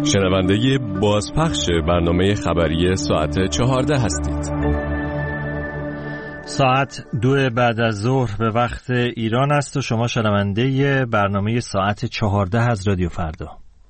شنونده بازپخش برنامه خبری ساعت 14 هستید. ساعت 2 بعد از ظهر به وقت ایران است و شما شنونده برنامه ساعت 14 از رادیو فردا.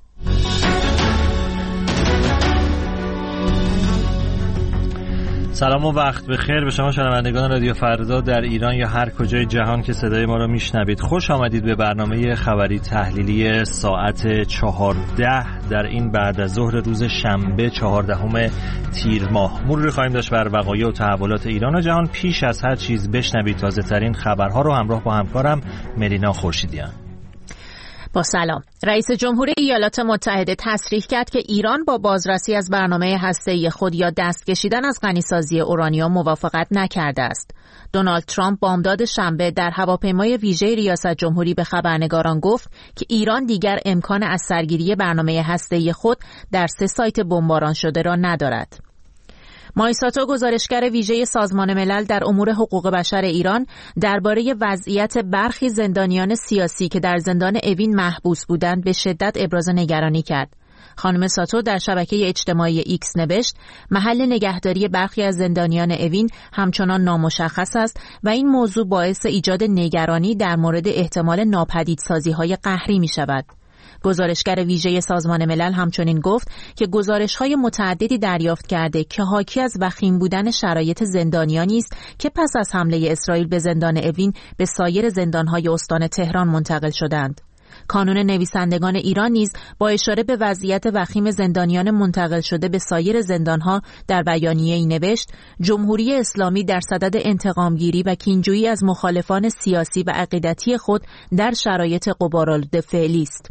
سلام و وقت بخیر به شما شنوندگان رادیو فردا در ایران یا هر کجای جهان که صدای ما را میشنوید. خوش آمدید به برنامه خبری تحلیلی ساعت 14 در این بعد از ظهر روز شنبه 14 تیر ماه. مروری خواهیم داشت بر وقایع و تحولات ایران و جهان. پیش از هر چیز بشنوید تازه ترین خبرها رو همراه با همکارم ملینا خورشیدیان. با سلام. رئیس جمهور ایالات متحده تصریح کرد که ایران با بازرسی از برنامه هسته‌ای خود یا دست کشیدن از غنیسازی اورانیوم موافقت نکرده است. دونالد ترامپ بامداد شنبه در هواپیمای ویژه ریاست جمهوری به خبرنگاران گفت که ایران دیگر امکان از سرگیری برنامه هسته‌ای خود در 3 سایت بمباران شده را ندارد. مایساتو گزارشگر ویژه سازمان ملل در امور حقوق بشر ایران درباره وضعیت برخی زندانیان سیاسی که در زندان اوین محبوس بودند به شدت ابراز نگرانی کرد. خانم ساتو در شبکه اجتماعی ایکس نوشت محل نگهداری برخی از زندانیان اوین همچنان نامشخص است و این موضوع باعث ایجاد نگرانی در مورد احتمال ناپدیدسازی‌های قهری می‌شود. گزارشگر ویژه سازمان ملل همچنین گفت که گزارش‌های متعددی دریافت کرده که حاکی از وخیم بودن شرایط زندانیانی است که پس از حمله اسرائیل به زندان اوین به سایر زندان‌های استان تهران منتقل شدند. کانون نویسندگان ایران نیز با اشاره به وضعیت وخیم زندانیان منتقل شده به سایر زندان‌ها در بیانیه‌ای نوشت جمهوری اسلامی در صدد انتقامگیری و کینجویی از مخالفان سیاسی و عقیدتی خود در شرایط غبارآلود فعلی است.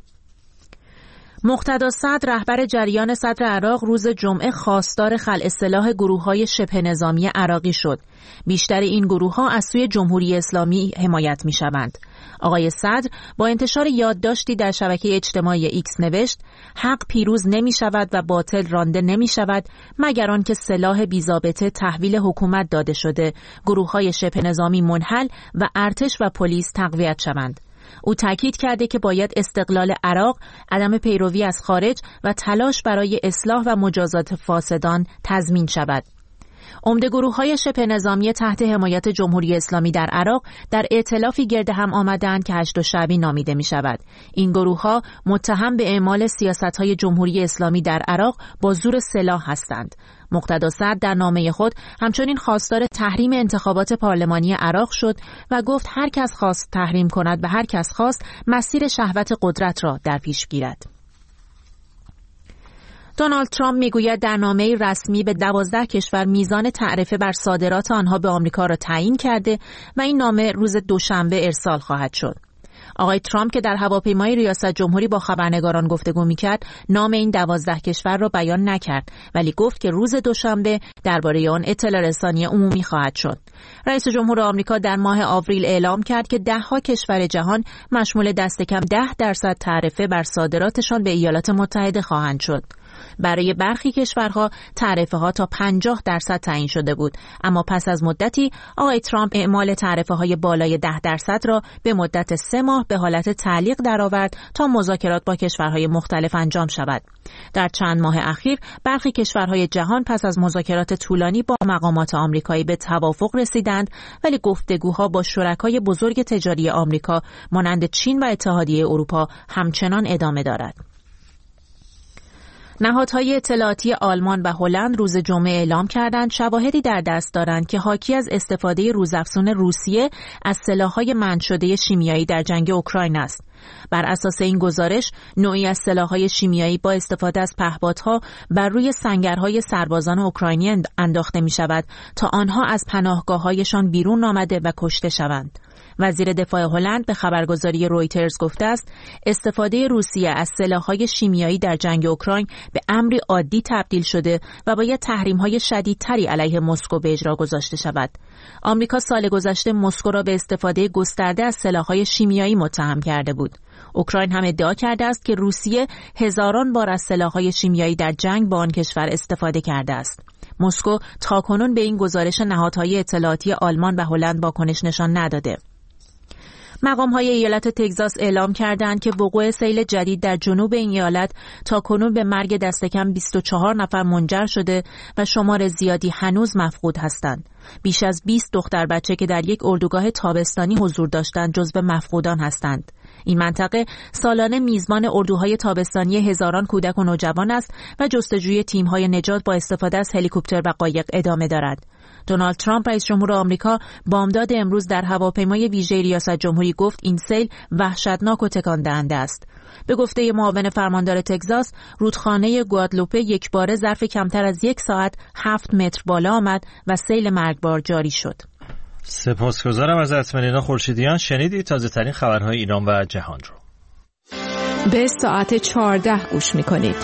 مقتدا صدر رهبر جریان صدر عراق روز جمعه خواستار خلع سلاح گروه‌های شبه نظامی عراقی شد. بیشتر این گروه‌ها از سوی جمهوری اسلامی حمایت می‌شوند. آقای صدر با انتشار یادداشتی در شبکه اجتماعی ایکس نوشت حق پیروز نمی‌شود و باطل رانده نمی‌شود مگر آنکه سلاح بی‌ضابطه تحویل حکومت داده شده، گروه‌های شبه نظامی منحل و ارتش و پلیس تقویت شوند. او تاکید کرده که باید استقلال عراق، عدم پیروی از خارج و تلاش برای اصلاح و مجازات فاسدان تضمین شود. عمده گروه‌های شبه نظامی تحت حمایت جمهوری اسلامی در عراق در ائتلافی گرد هم آمدند که هشت شعبی نامیده می شود. این گروه‌ها متهم به اعمال سیاست‌های جمهوری اسلامی در عراق با زور سلاح هستند. مقتدا صدر در نامه خود همچنین خواستار تحریم انتخابات پارلمانی عراق شد و گفت هر کس خواست تحریم کند و هر کس خواست مسیر شهوت قدرت را در پیش گیرد. دونالد ترامپ میگوید در نامه‌ای رسمی به 12 کشور میزان تعرفه بر صادرات آنها به آمریکا را تعیین کرده و این نامه روز دوشنبه ارسال خواهد شد. آقای ترامپ که در هواپیمای ریاست جمهوری با خبرنگاران گفتگو می‌کرد، نام این 12 کشور را بیان نکرد، ولی گفت که روز دوشنبه درباره آن اطلاع رسانی عمومی خواهد شد. رئیس جمهور آمریکا در ماه آوریل اعلام کرد که 10 کشور جهان مشمول دست کم 10% تعرفه بر صادراتشان به ایالات متحده خواهند شد. برای برخی کشورها تعرفه‌ها تا 50% تعیین شده بود، اما پس از مدتی آقای ترامپ اعمال تعرفه‌های بالای 10% را به مدت 3 ماه به حالت تعلیق درآورد تا مذاکرات با کشورهای مختلف انجام شود. در چند ماه اخیر برخی کشورهای جهان پس از مذاکرات طولانی با مقامات آمریکایی به توافق رسیدند، ولی گفتگوها با شرکای بزرگ تجاری آمریکا مانند چین و اتحادیه اروپا همچنان ادامه دارد. نهادهای اطلاعاتی آلمان و هلند روز جمعه اعلام کردند شواهدی در دست دارند که حاکی از استفاده روزافزون روسیه از سلاح‌های منع شده شیمیایی در جنگ اوکراین است. بر اساس این گزارش، نوعی از سلاح‌های شیمیایی با استفاده از پهپادها بر روی سنگرهای سربازان اوکراینی انداخته می‌شود تا آنها از پناهگاه‌هایشان بیرون آمده و کشته شوند. وزیر دفاع هلند به خبرگزاری رویترز گفته است استفاده روسیه از سلاح‌های شیمیایی در جنگ اوکراین به امری عادی تبدیل شده و باید تحریم‌های شدیدتری علیه مسکو به اجرا گذاشته شود. آمریکا سال گذشته مسکو را به استفاده گسترده از سلاح‌های شیمیایی متهم کرده بود. اوکراین هم ادعا کرده است که روسیه هزاران بار از سلاح‌های شیمیایی در جنگ با آن کشور استفاده کرده است. مسکو تاکنون به این گزارش نهادهای اطلاعاتی آلمان و هلند واکنش نشان نداده. مقام‌های ایالت تگزاس اعلام کردند که وقوع سیل جدید در جنوب این ایالت تاکنون به مرگ دست کم 24 نفر منجر شده و شمار زیادی هنوز مفقود هستند. بیش از 20 دختر بچه که در یک اردوگاه تابستانی حضور داشتند جزو مفقودان هستند. این منطقه سالانه میزبان اردوهای تابستانی هزاران کودک و نوجوان است و جستجوی تیم‌های نجات با استفاده از هلیکوپتر و قایق ادامه دارد. دونالد ترامپ رئیس جمهور آمریکا بامداد امروز در هواپیمای ویژه ریاست جمهوری گفت این سیل وحشتناک و تکان دهنده است. به گفته معاون فرماندار تگزاس، رودخانه گوادلوپه یکباره ظرف کمتر از 1 ساعت 7 متر بالا آمد و سیل مرگبار جاری شد. سپاسگزارم ازت ملینا خورشیدیان. شنیدید تازه ترین خبرهای ایران و جهان رو. به ساعت 14 گوش می‌کنید.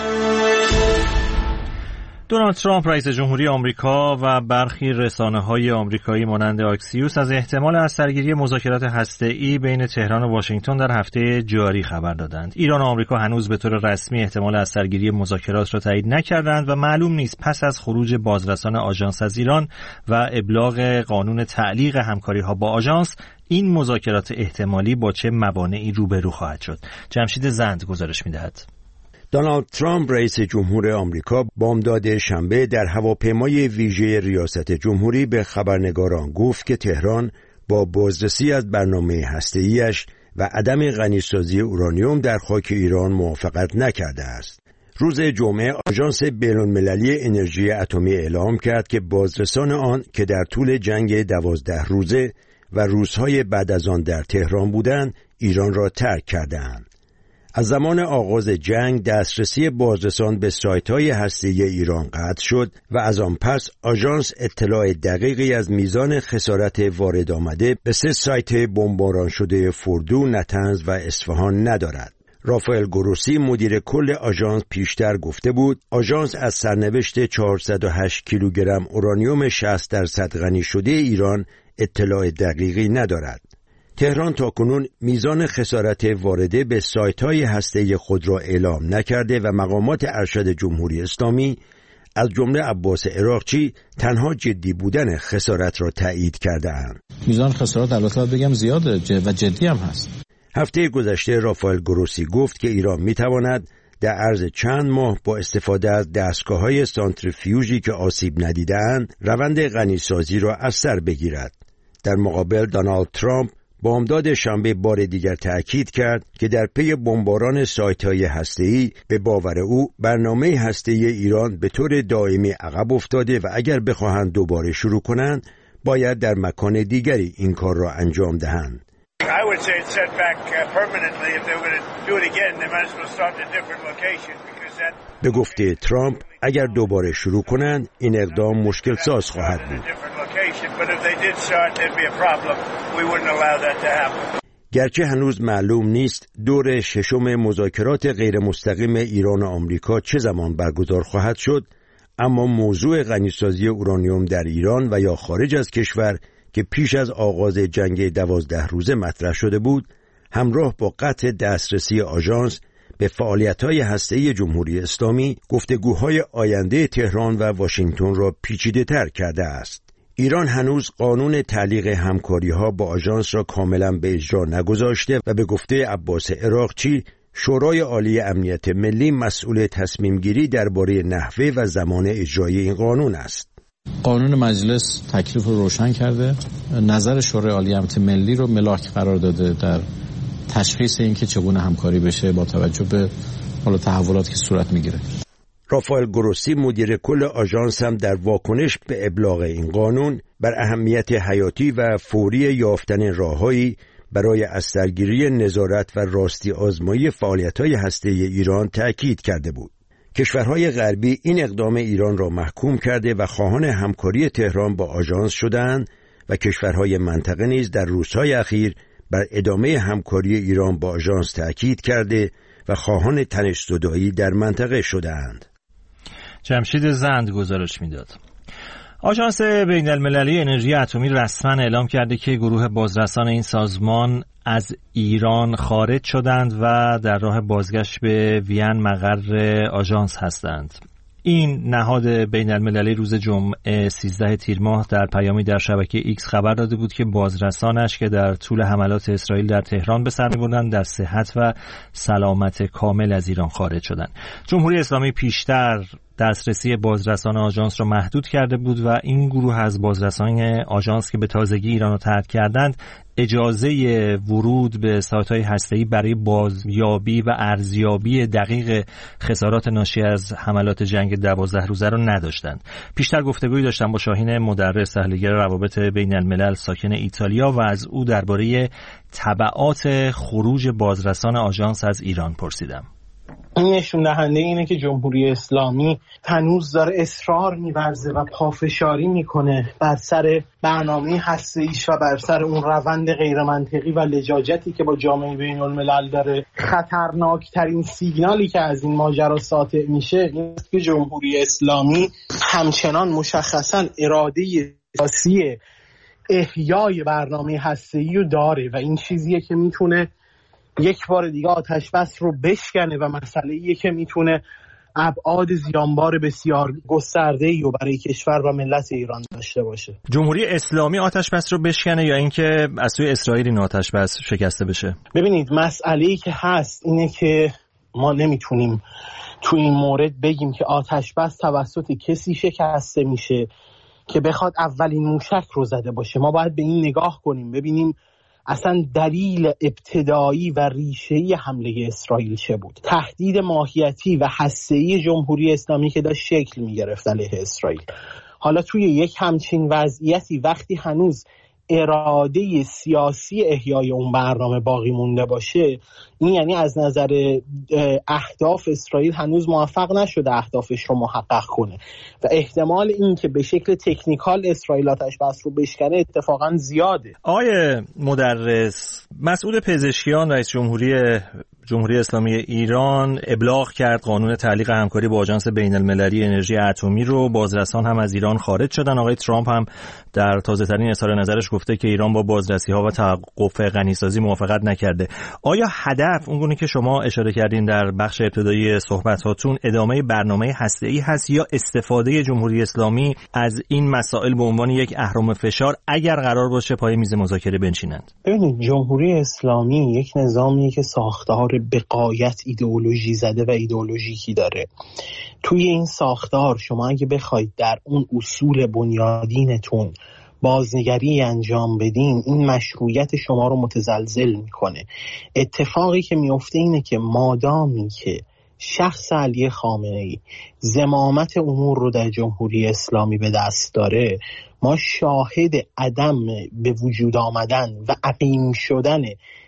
دونالد ترامپ رئیس جمهوری آمریکا و برخی رسانه‌های آمریکایی مانند آکسیوس از احتمال از سرگیری مذاکرات هسته‌ای بین تهران و واشنگتن در هفته جاری خبر دادند. ایران و آمریکا هنوز به طور رسمی احتمال از سرگیری مذاکرات را تایید نکردند و معلوم نیست پس از خروج بازرسان آژانس از ایران و ابلاغ قانون تعلیق همکاری‌ها با آژانس این مذاکرات احتمالی با چه موانعی روبرو خواهد شد. جمشید زند گزارش می‌دهد. دونالد ترامپ رئیس جمهور آمریکا بامداد شنبه در هواپیمای ویژه ریاست جمهوری به خبرنگاران گفت که تهران با بازرسی از برنامه هسته‌ایش و عدم غنیسازی اورانیوم در خاک ایران موافقت نکرده است. روز جمعه آژانس بین‌المللی انرژی اتمی اعلام کرد که بازرسان آن که در طول جنگ 12 روزه و روزهای بعد از آن در تهران بودند، ایران را ترک کردند. از زمان آغاز جنگ دسترسی بازرسان به سایت‌های هسته‌ای ایران قطع شد و از آن پس آژانس اطلاع دقیقی از میزان خسارت وارد آمده به 3 سایت بمباران شده فردو، نطنز و اصفهان ندارد. رافائل گروسی مدیر کل آژانس پیشتر گفته بود آژانس از سرنوشت 408 کیلوگرم اورانیوم 60% غنی شده ایران اطلاع دقیقی ندارد. تهران تاکنون میزان خسارت وارده به سایت‌های هسته‌ای خود را اعلام نکرده و مقامات ارشد جمهوری اسلامی از جمله عباس عراقچی تنها جدی بودن خسارت را تایید کرده‌اند. میزان خسارت البته بگم زیاده و جدی هم هست. هفته گذشته رافائل گروسی گفت که ایران می‌تواند در عرض چند ماه با استفاده از دستگاه‌های سانتریفیوژی که آسیب ندیده‌اند روند غنیسازی را از سر بگیرد. در مقابل دونالد ترامپ بامداد شنبه بار دیگر تأکید کرد که در پی بمباران سایت‌های هسته‌ای به باور او برنامه هسته‌ای ایران به طور دائمی عقب افتاده و اگر بخواهند دوباره شروع کنند باید در مکان دیگری این کار را انجام دهند. به گفته ترامپ اگر دوباره شروع کنند این اقدام مشکل ساز خواهد بود. گرچه هنوز معلوم نیست دور ششم مذاکرات غیر مستقیم ایران و آمریکا چه زمان برگزار خواهد شد، اما موضوع غنیسازی اورانیوم در ایران و یا خارج از کشور که پیش از آغاز جنگ 12 روزه مطرح شده بود، همراه با قطع دسترسی آژانس به فعالیت‌های هسته‌ای جمهوری اسلامی، گفتگوهای آینده تهران و واشنگتن را پیچیده‌تر کرده است. ایران هنوز قانون تعلیق همکاری‌ها با آژانس را کاملاً به اجرا نگذاشته و به گفته عباس عراقچی شورای عالی امنیت ملی مسئول تصمیم‌گیری درباره نحوه و زمان اجرای این قانون است. قانون مجلس تکلیف رو روشن کرده، نظر شورای عالی امنیت ملی رو ملاک قرار داده در تشخیص اینکه چگونه همکاری بشه با توجه به تحولاتی که صورت میگیره. رافائل گروسی مدیر کل آژانس هم در واکنش به ابلاغ این قانون بر اهمیت حیاتی و فوری یافتن راههایی برای از سرگیری نظارت و راستی آزمایی فعالیت‌های هسته‌ای ایران تأکید کرده بود. کشورهای غربی این اقدام ایران را محکوم کرده و خواهان همکاری تهران با آژانس شدند و کشورهای منطقه نیز در روزهای اخیر بر ادامه همکاری ایران با آژانس تأکید کرده و خواهان تنش‌زدایی در منطقه شدند. جمشید زند گزارش میداد. آژانس بین‌المللی انرژی اتمی رسما اعلام کرده که گروه بازرسان این سازمان از ایران خارج شدند و در راه بازگشت به وین مقر آژانس هستند. این نهاد بین المللی روز جمعه 13 تیر ماه در پیامی در شبکه ایکس خبر داده بود که بازرسانش که در طول حملات اسرائیل در تهران به سر می‌بردند در صحت و سلامت کامل از ایران خارج شدند. جمهوری اسلامی پیشتر دسترسی بازرسان آژانس را محدود کرده بود و این گروه از بازرسان آژانس که به تازگی ایران را ترک کردند اجازه ورود به سایت‌های هسته‌ای برای بازیابی و ارزیابی دقیق خسارات ناشی از حملات جنگ 12 روزه را نداشتند. پیشتر گفتگویی داشتم با شاهین مدرس تحلیلگر روابط بین الملل ساکن ایتالیا و از او درباره تبعات خروج بازرسان آژانس از ایران پرسیدم. این نشون دهنده اینه که جمهوری اسلامی هنوز داره اصرار می‌ورزه و پافشاری میکنه بر سر برنامه هسته‌ایش و بر سر اون روند غیرمنطقی و لجاجتی که با جامعه بین الملل داره. خطرناکترین سیگنالی که از این ماجرا ساطع میشه این است که جمهوری اسلامی همچنان مشخصاً اراده سیاسی احیای برنامه هسته‌ای رو داره و این چیزیه که میتونه یک بار دیگه آتش بس رو بشکنه و مسئله‌ایه که میتونه ابعاد زیانبار بسیار گسترده‌ای رو برای کشور و ملت ایران داشته باشه. جمهوری اسلامی آتش بس رو بشکنه یا اینکه از سوی اسرائیل این آتش بس شکسته بشه؟ ببینید مسئله‌ای که هست اینه که ما نمیتونیم تو این مورد بگیم که آتش بس توسط کسی شکسته میشه که بخواد اولین موشک رو زده باشه. ما باید به این نگاه کنیم ببینیم اصلا دلیل ابتدایی و ریشه‌ای حمله اسرائیل چه بود. تهدید ماهیتی و هسته‌ای جمهوری اسلامی که داشت شکل می‌گرفت علیه اسرائیل. حالا توی یک همچین وضعیتی وقتی هنوز اراده سیاسی احیای اون برنامه باقی مونده باشه، این یعنی از نظر اهداف اسرائیل هنوز موفق نشده اهدافش رو محقق کنه و احتمال این که به شکل تکنیکال اسرائیل آتش بس رو بشکنه اتفاقا زیاده. آقای مدرس، مسئول پزشکیان رئیس جمهوری اسلامی ایران ابلاغ کرد قانون تعلیق همکاری با آژانس بین المللی انرژی اتمی رو. بازرسان هم از ایران خارج شدن. آقای ترامپ هم در تازه‌ترین اظهار نظرش گفته که ایران با بازرسی‌ها و توقف غنیسازی موافقت نکرده. آیا هدف اونگونه که شما اشاره کردین در بخش ابتدایی صحبتاتون ادامه برنامه هسته‌ای هست یا استفاده جمهوری اسلامی از این مسائل به عنوان یک اهرم فشار اگر قرار باشه پای میز مذاکره بنشینند؟ ببینید جمهوری اسلامی یک نظامیه که ساختار به غایت ایدئولوژی زده و ایدئولوژیکی داره. توی این ساختار شما اگه بخواید در اون اصول بنیادینتون بازنگری انجام بدین این مشروعیت شما رو متزلزل میکنه. اتفاقی که میفته اینه که مادامی که شخص علی خامنه‌ای زمامت امور رو در جمهوری اسلامی به دست داره، ما شاهد عدم به وجود آمدن و عقیم شدن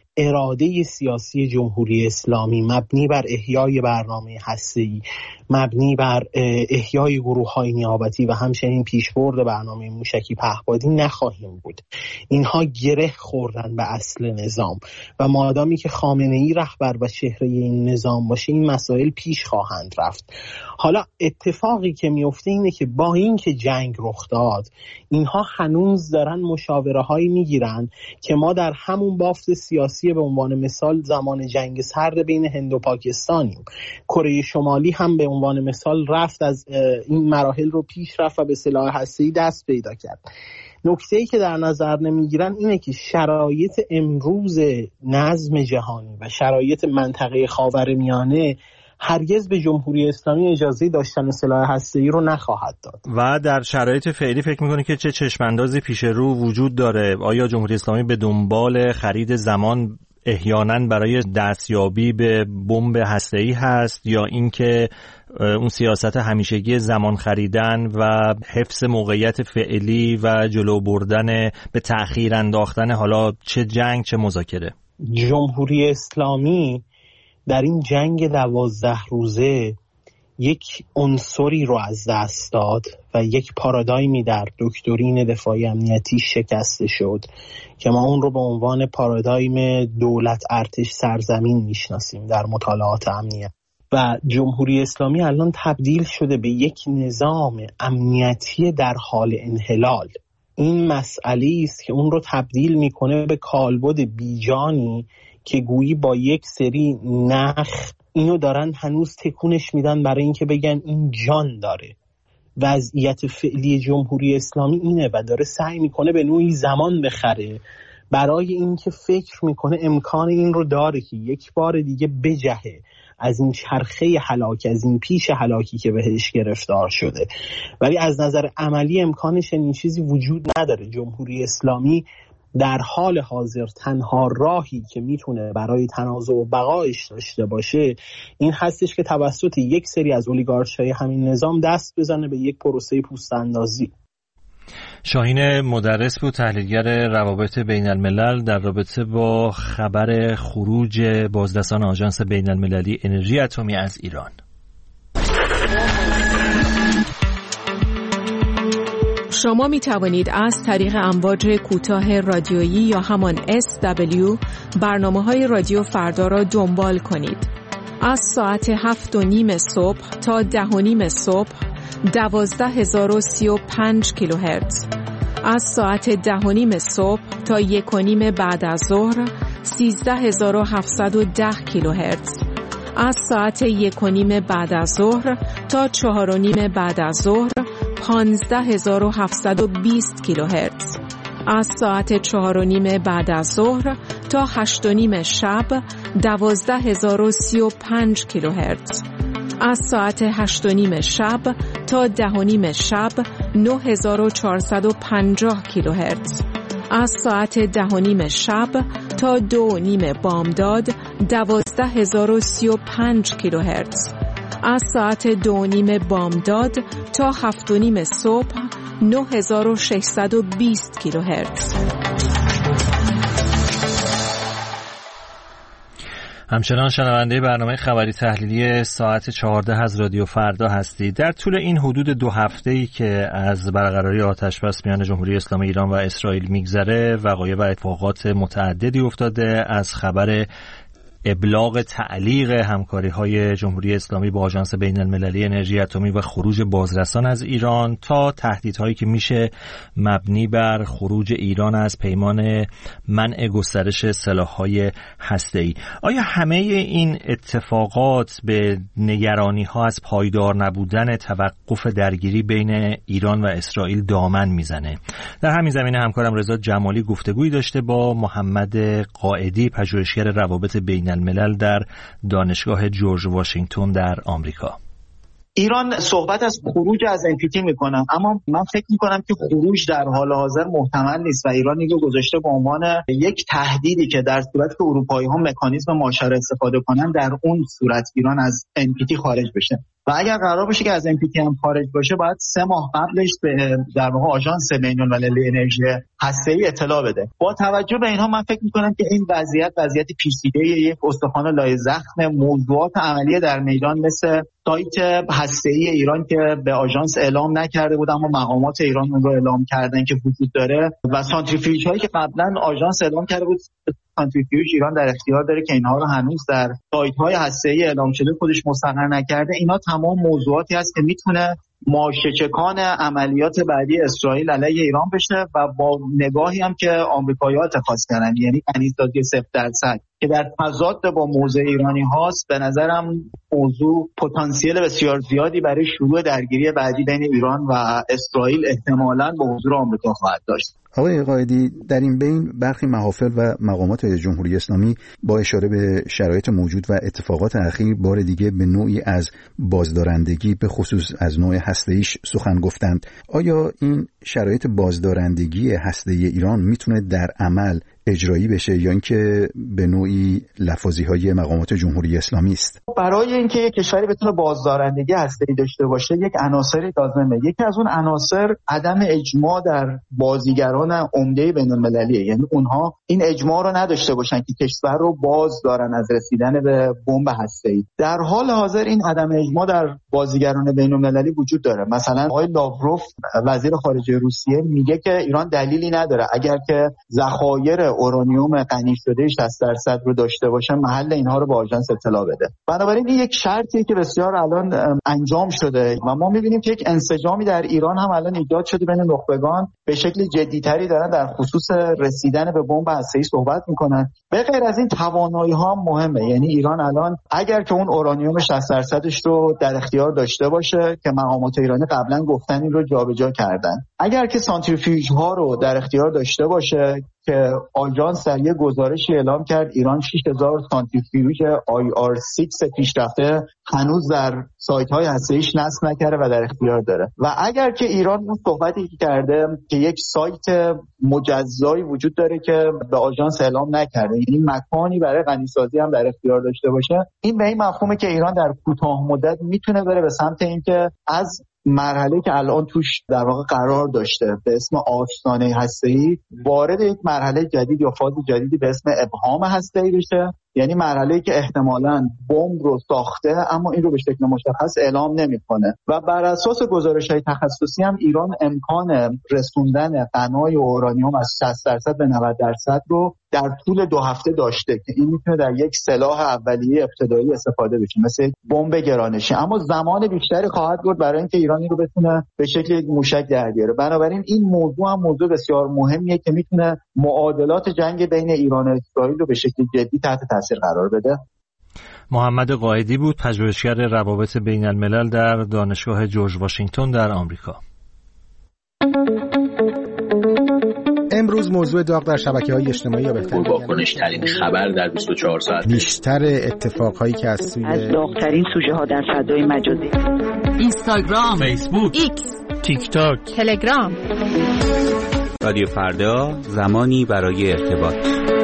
اراده سیاسی جمهوری اسلامی مبنی بر احیای برنامه هسته‌ای، مبنی بر احیای گروه‌های نیابتی و همچنین پیشبرد برنامه موشکی پهپادی نخواهیم بود. اینها گره خوردن به اصل نظام و مادامی که خامنه‌ای رهبر و چهره این نظام باشه این مسائل پیش خواهند رفت. حالا اتفاقی که میفته اینه که با این که جنگ رخ داد اینها هنوز دارن مشاوره‌هایی میگیرن که ما در همون بافت سیاسی به عنوان مثال زمان جنگ سرد بین هند و پاکستانیم. کره شمالی هم به عنوان مثال رفت از این مراحل رو پیش رفت و به سلاح هسته‌ای دست پیدا کرد. نکته‌ای که در نظر نمیگیرن اینه که شرایط امروز نظم جهانی و شرایط منطقه خاورمیانه هرگز به جمهوری اسلامی اجازه داشتن سلاح هسته‌ای رو نخواهد داد. و در شرایط فعلی فکر می‌کنی که چه چشم‌اندازی پیش رو وجود داره؟ آیا جمهوری اسلامی به دنبال خرید زمان احیانا برای دستیابی به بمب هسته‌ای هست یا اینکه اون سیاست همیشگی زمان خریدن و حفظ موقعیت فعلی و جلو بردن به تأخیر انداختن حالا چه جنگ چه مذاکره؟ جمهوری اسلامی در این جنگ 12 روزه یک عنصری رو از دست داد و یک پارادایمی در دکترین دفاعی امنیتی شکسته شد که ما اون رو به عنوان پارادایم دولت ارتش سرزمین میشناسیم در مطالعات امنیت. و جمهوری اسلامی الان تبدیل شده به یک نظام امنیتی در حال انحلال. این مسئله است که اون رو تبدیل میکنه به کالبد بیجانی که گویی با یک سری نخ اینو دارن هنوز تکونش میدن برای اینکه بگن این جان داره. وضعیت فعلی جمهوری اسلامی اینه و داره سعی میکنه به نوعی زمان بخره برای اینکه فکر میکنه امکان این رو داره که یک بار دیگه بجهه از این چرخه هلاک، از این پیش هلاکی که بهش گرفتار شده. ولی از نظر عملی امکانش این چیزی وجود نداره. جمهوری اسلامی در حال حاضر تنها راهی که میتونه برای تنازع و بقایش داشته باشه این هستش که توسط یک سری از اولیگارش‌های همین نظام دست بزنه به یک پروسه پوست اندازی. شاهین مدرس بود، تحلیلگر روابط بین الملل، در رابطه با خبر خروج بازرسان آژانس بین المللی انرژی اتمی از ایران. شما می توانید از طریق امواج کوتاه رادیویی یا همان SW برنامه‌های رادیو فردا را دنبال کنید. از ساعت 7:30 صبح تا 10:30 صبح 12035 کیلوهرتز. از ساعت 10:30 صبح تا 1:30 بعد از ظهر 13710 کیلوهرتز. از ساعت 1:30 بعد از ظهر تا 4:30 بعد از ظهر 15720 کیلوهرتز. از ساعت 4:30 بعد از ظهر تا 8:30 شب 12035 کیلوهرتز. از ساعت 8:30 شب تا 10:30 شب 9450 کیلوهرتز. از ساعت 10:30 شب تا 2:30 بامداد 12035 کیلوهرتز. از ساعت 2:30 بامداد تا 7:30 صبح 9620 کیلوهرتز. همچنان شنونده برنامه خبری تحلیلی ساعت 14 از رادیو فردا هستید. در طول این حدود 2 هفته‌ای که از برقراری آتشبس میان جمهوری اسلامی ایران و اسرائیل میگذره، وقایع و اتفاقات متعددی افتاده، از خبر ابلاغ تعلیق همکاری‌های جمهوری اسلامی با آژانس بین المللی انرژی اتمی و خروج بازرسان از ایران تا تهدیدهایی که میشه مبنی بر خروج ایران از پیمان منع گسترش سلاح‌های هسته‌ای. آیا همه این اتفاقات به نگرانی‌ها از پایدار نبودن توقف درگیری بین ایران و اسرائیل دامن میزنه؟ در همین زمینه همکارم رضا جمالی گفتگویی داشته با محمد قائدی، پژوهشگر روابط بین الملل در دانشگاه جورج واشنگتن در آمریکا. ایران صحبت از خروج از NPT میکنم، اما من فکر میکنم که خروج در حال حاضر محتمل نیست و ایران اینو گذاشته به عنوان یک تهدیدی که در صورتی که اروپایی ها مکانیزم ماشه استفاده کنن در اون صورت ایران از NPT خارج بشه. و اگر قرار باشه که از NPT هم خارج باشه باید 3 ماه قبلش به در واقع آژانس بین‌المللی انرژی هسته‌ای اطلاع بده. با توجه به اینها من فکر می‌کنم که این وضعیت پیچیده یک استخوان لای زخم موضوعات عملی در میدان مثل سایت هسته‌ای ایران که به آژانس اعلام نکرده بود اما مقامات ایران اون رو اعلام کردن که وجود داره و سانتریفیوژهایی که قبلا آژانس اعلام کرده بود سانتریفیوژ ایران در اختیار داره که اینها رو هنوز در سایت‌های هسته‌ای اعلام شده خودش مستقر نکرده. اینا تمام موضوعاتی هست که میتونه ماشه-چکان عملیات بعدی اسرائیل علیه ایران بشه و با نگاهی هم که آمریکایی‌ها اتخاذ کردن، یعنی غنی‌سازی 0% که در تضاد با موضع ایرانی هاست، به نظرم موضوع پتانسیل بسیار زیادی برای شروع درگیری بعدی بین ایران و اسرائیل احتمالاً با حضور آمریکا خواهد داشت. آقای قائدی، در این بین برخی محافل و مقامات جمهوری اسلامی با اشاره به شرایط موجود و اتفاقات اخیر بار دیگه به نوعی از بازدارندگی به خصوص از نوع هسته‌ایش سخن گفتند. آیا این شرایط بازدارندگی هسته‌ای ایران میتونه در عمل اجرایی بشه یا اینکه به نوعی لفاظی‌های مقامات جمهوری اسلامی است؟ برای اینکه یک کشوری بتونه بازدارندگی هسته‌ای داشته باشه یک عناصری لازمه. یکی از اون عناصر عدم اجماع در بازیگران عمده بین‌المللیه، یعنی اونها این اجماع رو نداشته باشن که کشور رو باز دارن از رسیدن به بمب هسته‌ای. در حال حاضر این عدم اجماع در بازیگران بین‌المللی وجود داره. مثلا آقای لاوروف وزیر خارجه روسیه میگه که ایران دلیلی نداره اگر که ذخایر اورانیوم غنی شده 60% رو داشته باشه محل اینها رو به آژانس اطلاع بده. بنابراین این یک شرطیه که بسیار الان انجام شده و ما می‌بینیم که یک انسجامی در ایران هم الان ایجاد شده بین نخبگان به شکل جدی‌تری دارن در خصوص رسیدن به بمب هسته‌ای صحبت میکنن. به غیر از این توانایی‌ها هم مهمه. یعنی ایران الان اگر که اون اورانیوم 60% رو در اختیار داشته باشه که مقامات ایرانی قبلا گفتن این رو جابجا کردن، اگر که سانتریفیوژها رو در اختیار داشته باشه که آژانس در یک گزارشی اعلام کرد ایران 6000 سانتریفیوژ IR6 پیشرفته هنوز در سایت‌های هسته‌ایش نصب نکرده و در اختیار داره. و اگر که ایران اون صحبتی که کرده که یک سایت مجزایی وجود داره که به آژانس اعلام نکرده، یعنی مکانی برای غنیسازی هم در اختیار داشته باشه، این به این مفهومه که ایران در کوتاه مدت میتونه بره به سمت اینکه از مرحله که الان توش در واقع قرار داشته به اسم آستانه هسته‌ای وارد یک مرحله جدید یا فاز جدیدی به اسم ابهام هسته‌ای بشه. یعنی مرحله‌ای که احتمالاً بمب رو ساخته اما این رو به شکل مشخص اعلام نمی‌کنه و بر اساس گزارش‌های تخصصی هم ایران امکان رسوندن غنای اورانیوم از 60% به 90% رو در طول 2 هفته داشته که این میتونه در یک سلاح اولیه ابتدایی استفاده بشه مثل بمب گرانشی، اما زمان بیشتری خواهد برد برای اینکه ایران رو بتونه به شکل یک موشک در بیاره. بنابراین این موضوع هم موضوع بسیار مهمیه که میتونه معادلات جنگ بین ایران و اسرائیل رو به شکل جدی تحت تاثیر قرار بده. محمد قائدی بود، پژوهشگر روابط بین الملل در دانشگاه جورج واشنگتن در آمریکا. امروز موضوع داغ در شبکه‌های اجتماعی یا بهتر واکنش‌ترین خبر در 24 ساعت، بیشتر اتفاقهایی که از داغ‌ترین سوژه‌ها در فضای مجازی، اینستاگرام، فیسبوک، ایکس، تیک تاک، تلگرام. رادیو فردا، زمانی برای ارتباط.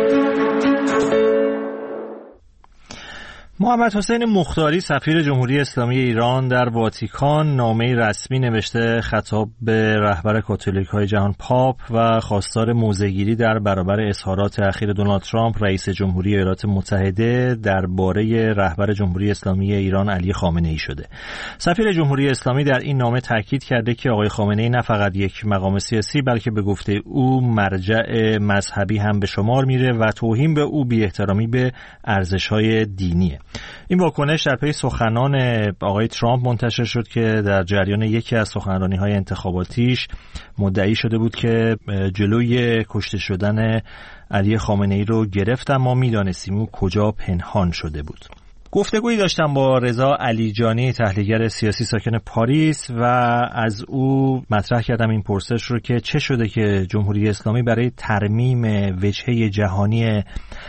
محمد حسین مختاری سفیر جمهوری اسلامی ایران در واتیکان نامه‌ای رسمی نوشته خطاب به رهبر کاتولیک‌های جهان پاپ و خواستار موضع‌گیری در برابر اظهارات اخیر دونالد ترامپ رئیس جمهوری ایالات متحده درباره رهبر جمهوری اسلامی ایران علی خامنه‌ای شده. سفیر جمهوری اسلامی در این نامه تاکید کرده که آقای خامنه‌ای نه فقط یک مقام سیاسی بلکه به گفته او مرجع مذهبی هم به شمار میره و توهین به او بی‌احترامی به ارزش‌های دینیه. این واکنش در پی سخنان آقای ترامپ منتشر شد که در جریان یکی از سخنرانی‌های انتخاباتیش مدعی شده بود که جلوی کشته شدن علی خامنه‌ای رو گرفت اما می‌دانستیم او کجا پنهان شده بود. گفتگویی داشتم با رضا علیجانی تحلیلگر سیاسی ساکن پاریس و از او مطرح کردم این پرسش رو که چه شده که جمهوری اسلامی برای ترمیم وجهه جهانی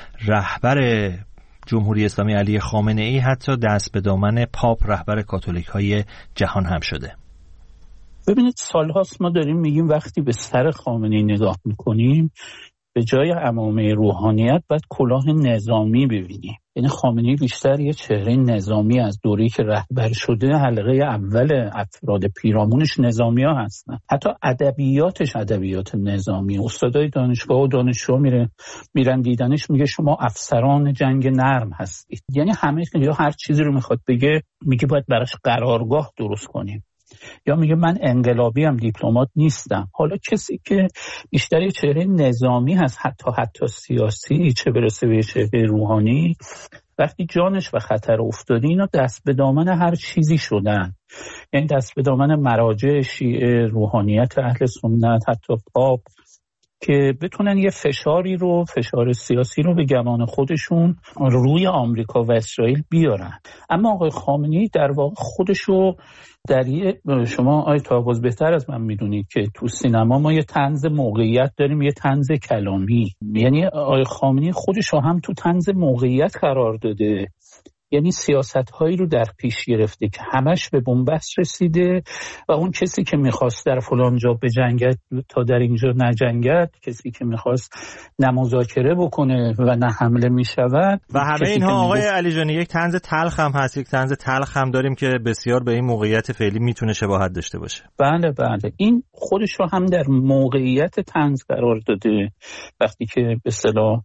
رهبر جمهوری اسلامی علی خامنه‌ای حتی دست به دامن پاپ رهبر کاتولیک‌های جهان هم شده. ببینید سال‌هاست ما داریم میگیم وقتی به سر خامنه‌ای نگاه می‌کنیم به جای عمامه روحانیت باید کلاه نظامی ببینیم. یعنی خامنه‌ای بیشتر یه چهره نظامی از دوره‌ای که رهبر شده حلقه اول افراد پیرامونش نظامی‌ها هستن. حتی ادبیاتش ادبیات نظامی. استادای دانشگاه و دانشجو میرن دیدنش میگه شما افسران جنگ نرم هستید. یعنی همه یا هر چیزی رو میخواد بگه میگه باید براش قرارگاه درست کنیم. یا میگه من انقلابی هم دیپلمات نیستم. حالا کسی که بیشتر یه چهره نظامی هست حتی سیاسی چه برسه به چهره روحانی وقتی جانش به خطر افتاده اینا دست به دامن هر چیزی شدن. یعنی دست به دامن مراجع شیعه روحانیت اهل سنت حتی پاپ که بتونن یه فشار سیاسی رو به گمان خودشون روی آمریکا و اسرائیل بیارن. اما آقای خامنه‌ای در واقع خودشو در شما آقای طاووس بهتر از من میدونید که تو سینما ما یه طنز موقعیت داریم یه طنز کلامی. یعنی آقای خامنه‌ای خودشو هم تو طنز موقعیت قرار داده، یعنی سیاست‌هایی رو در پیش گرفته که همش به بنبست رسیده و اون کسی که می‌خواست در فلان جا بجنگد تا در اینجا نجنگد، کسی که می‌خواست نه مذاکره بکنه و نه حمله می‌شود و همه اینها آقای علیجانی یک طنز تلخ هم هست، یک طنز تلخ هم داریم که بسیار به این موقعیت فعلی میتونه شباهت داشته باشه. بله این خودش رو هم در موقعیت طنز قرار داده وقتی که به اصطلاح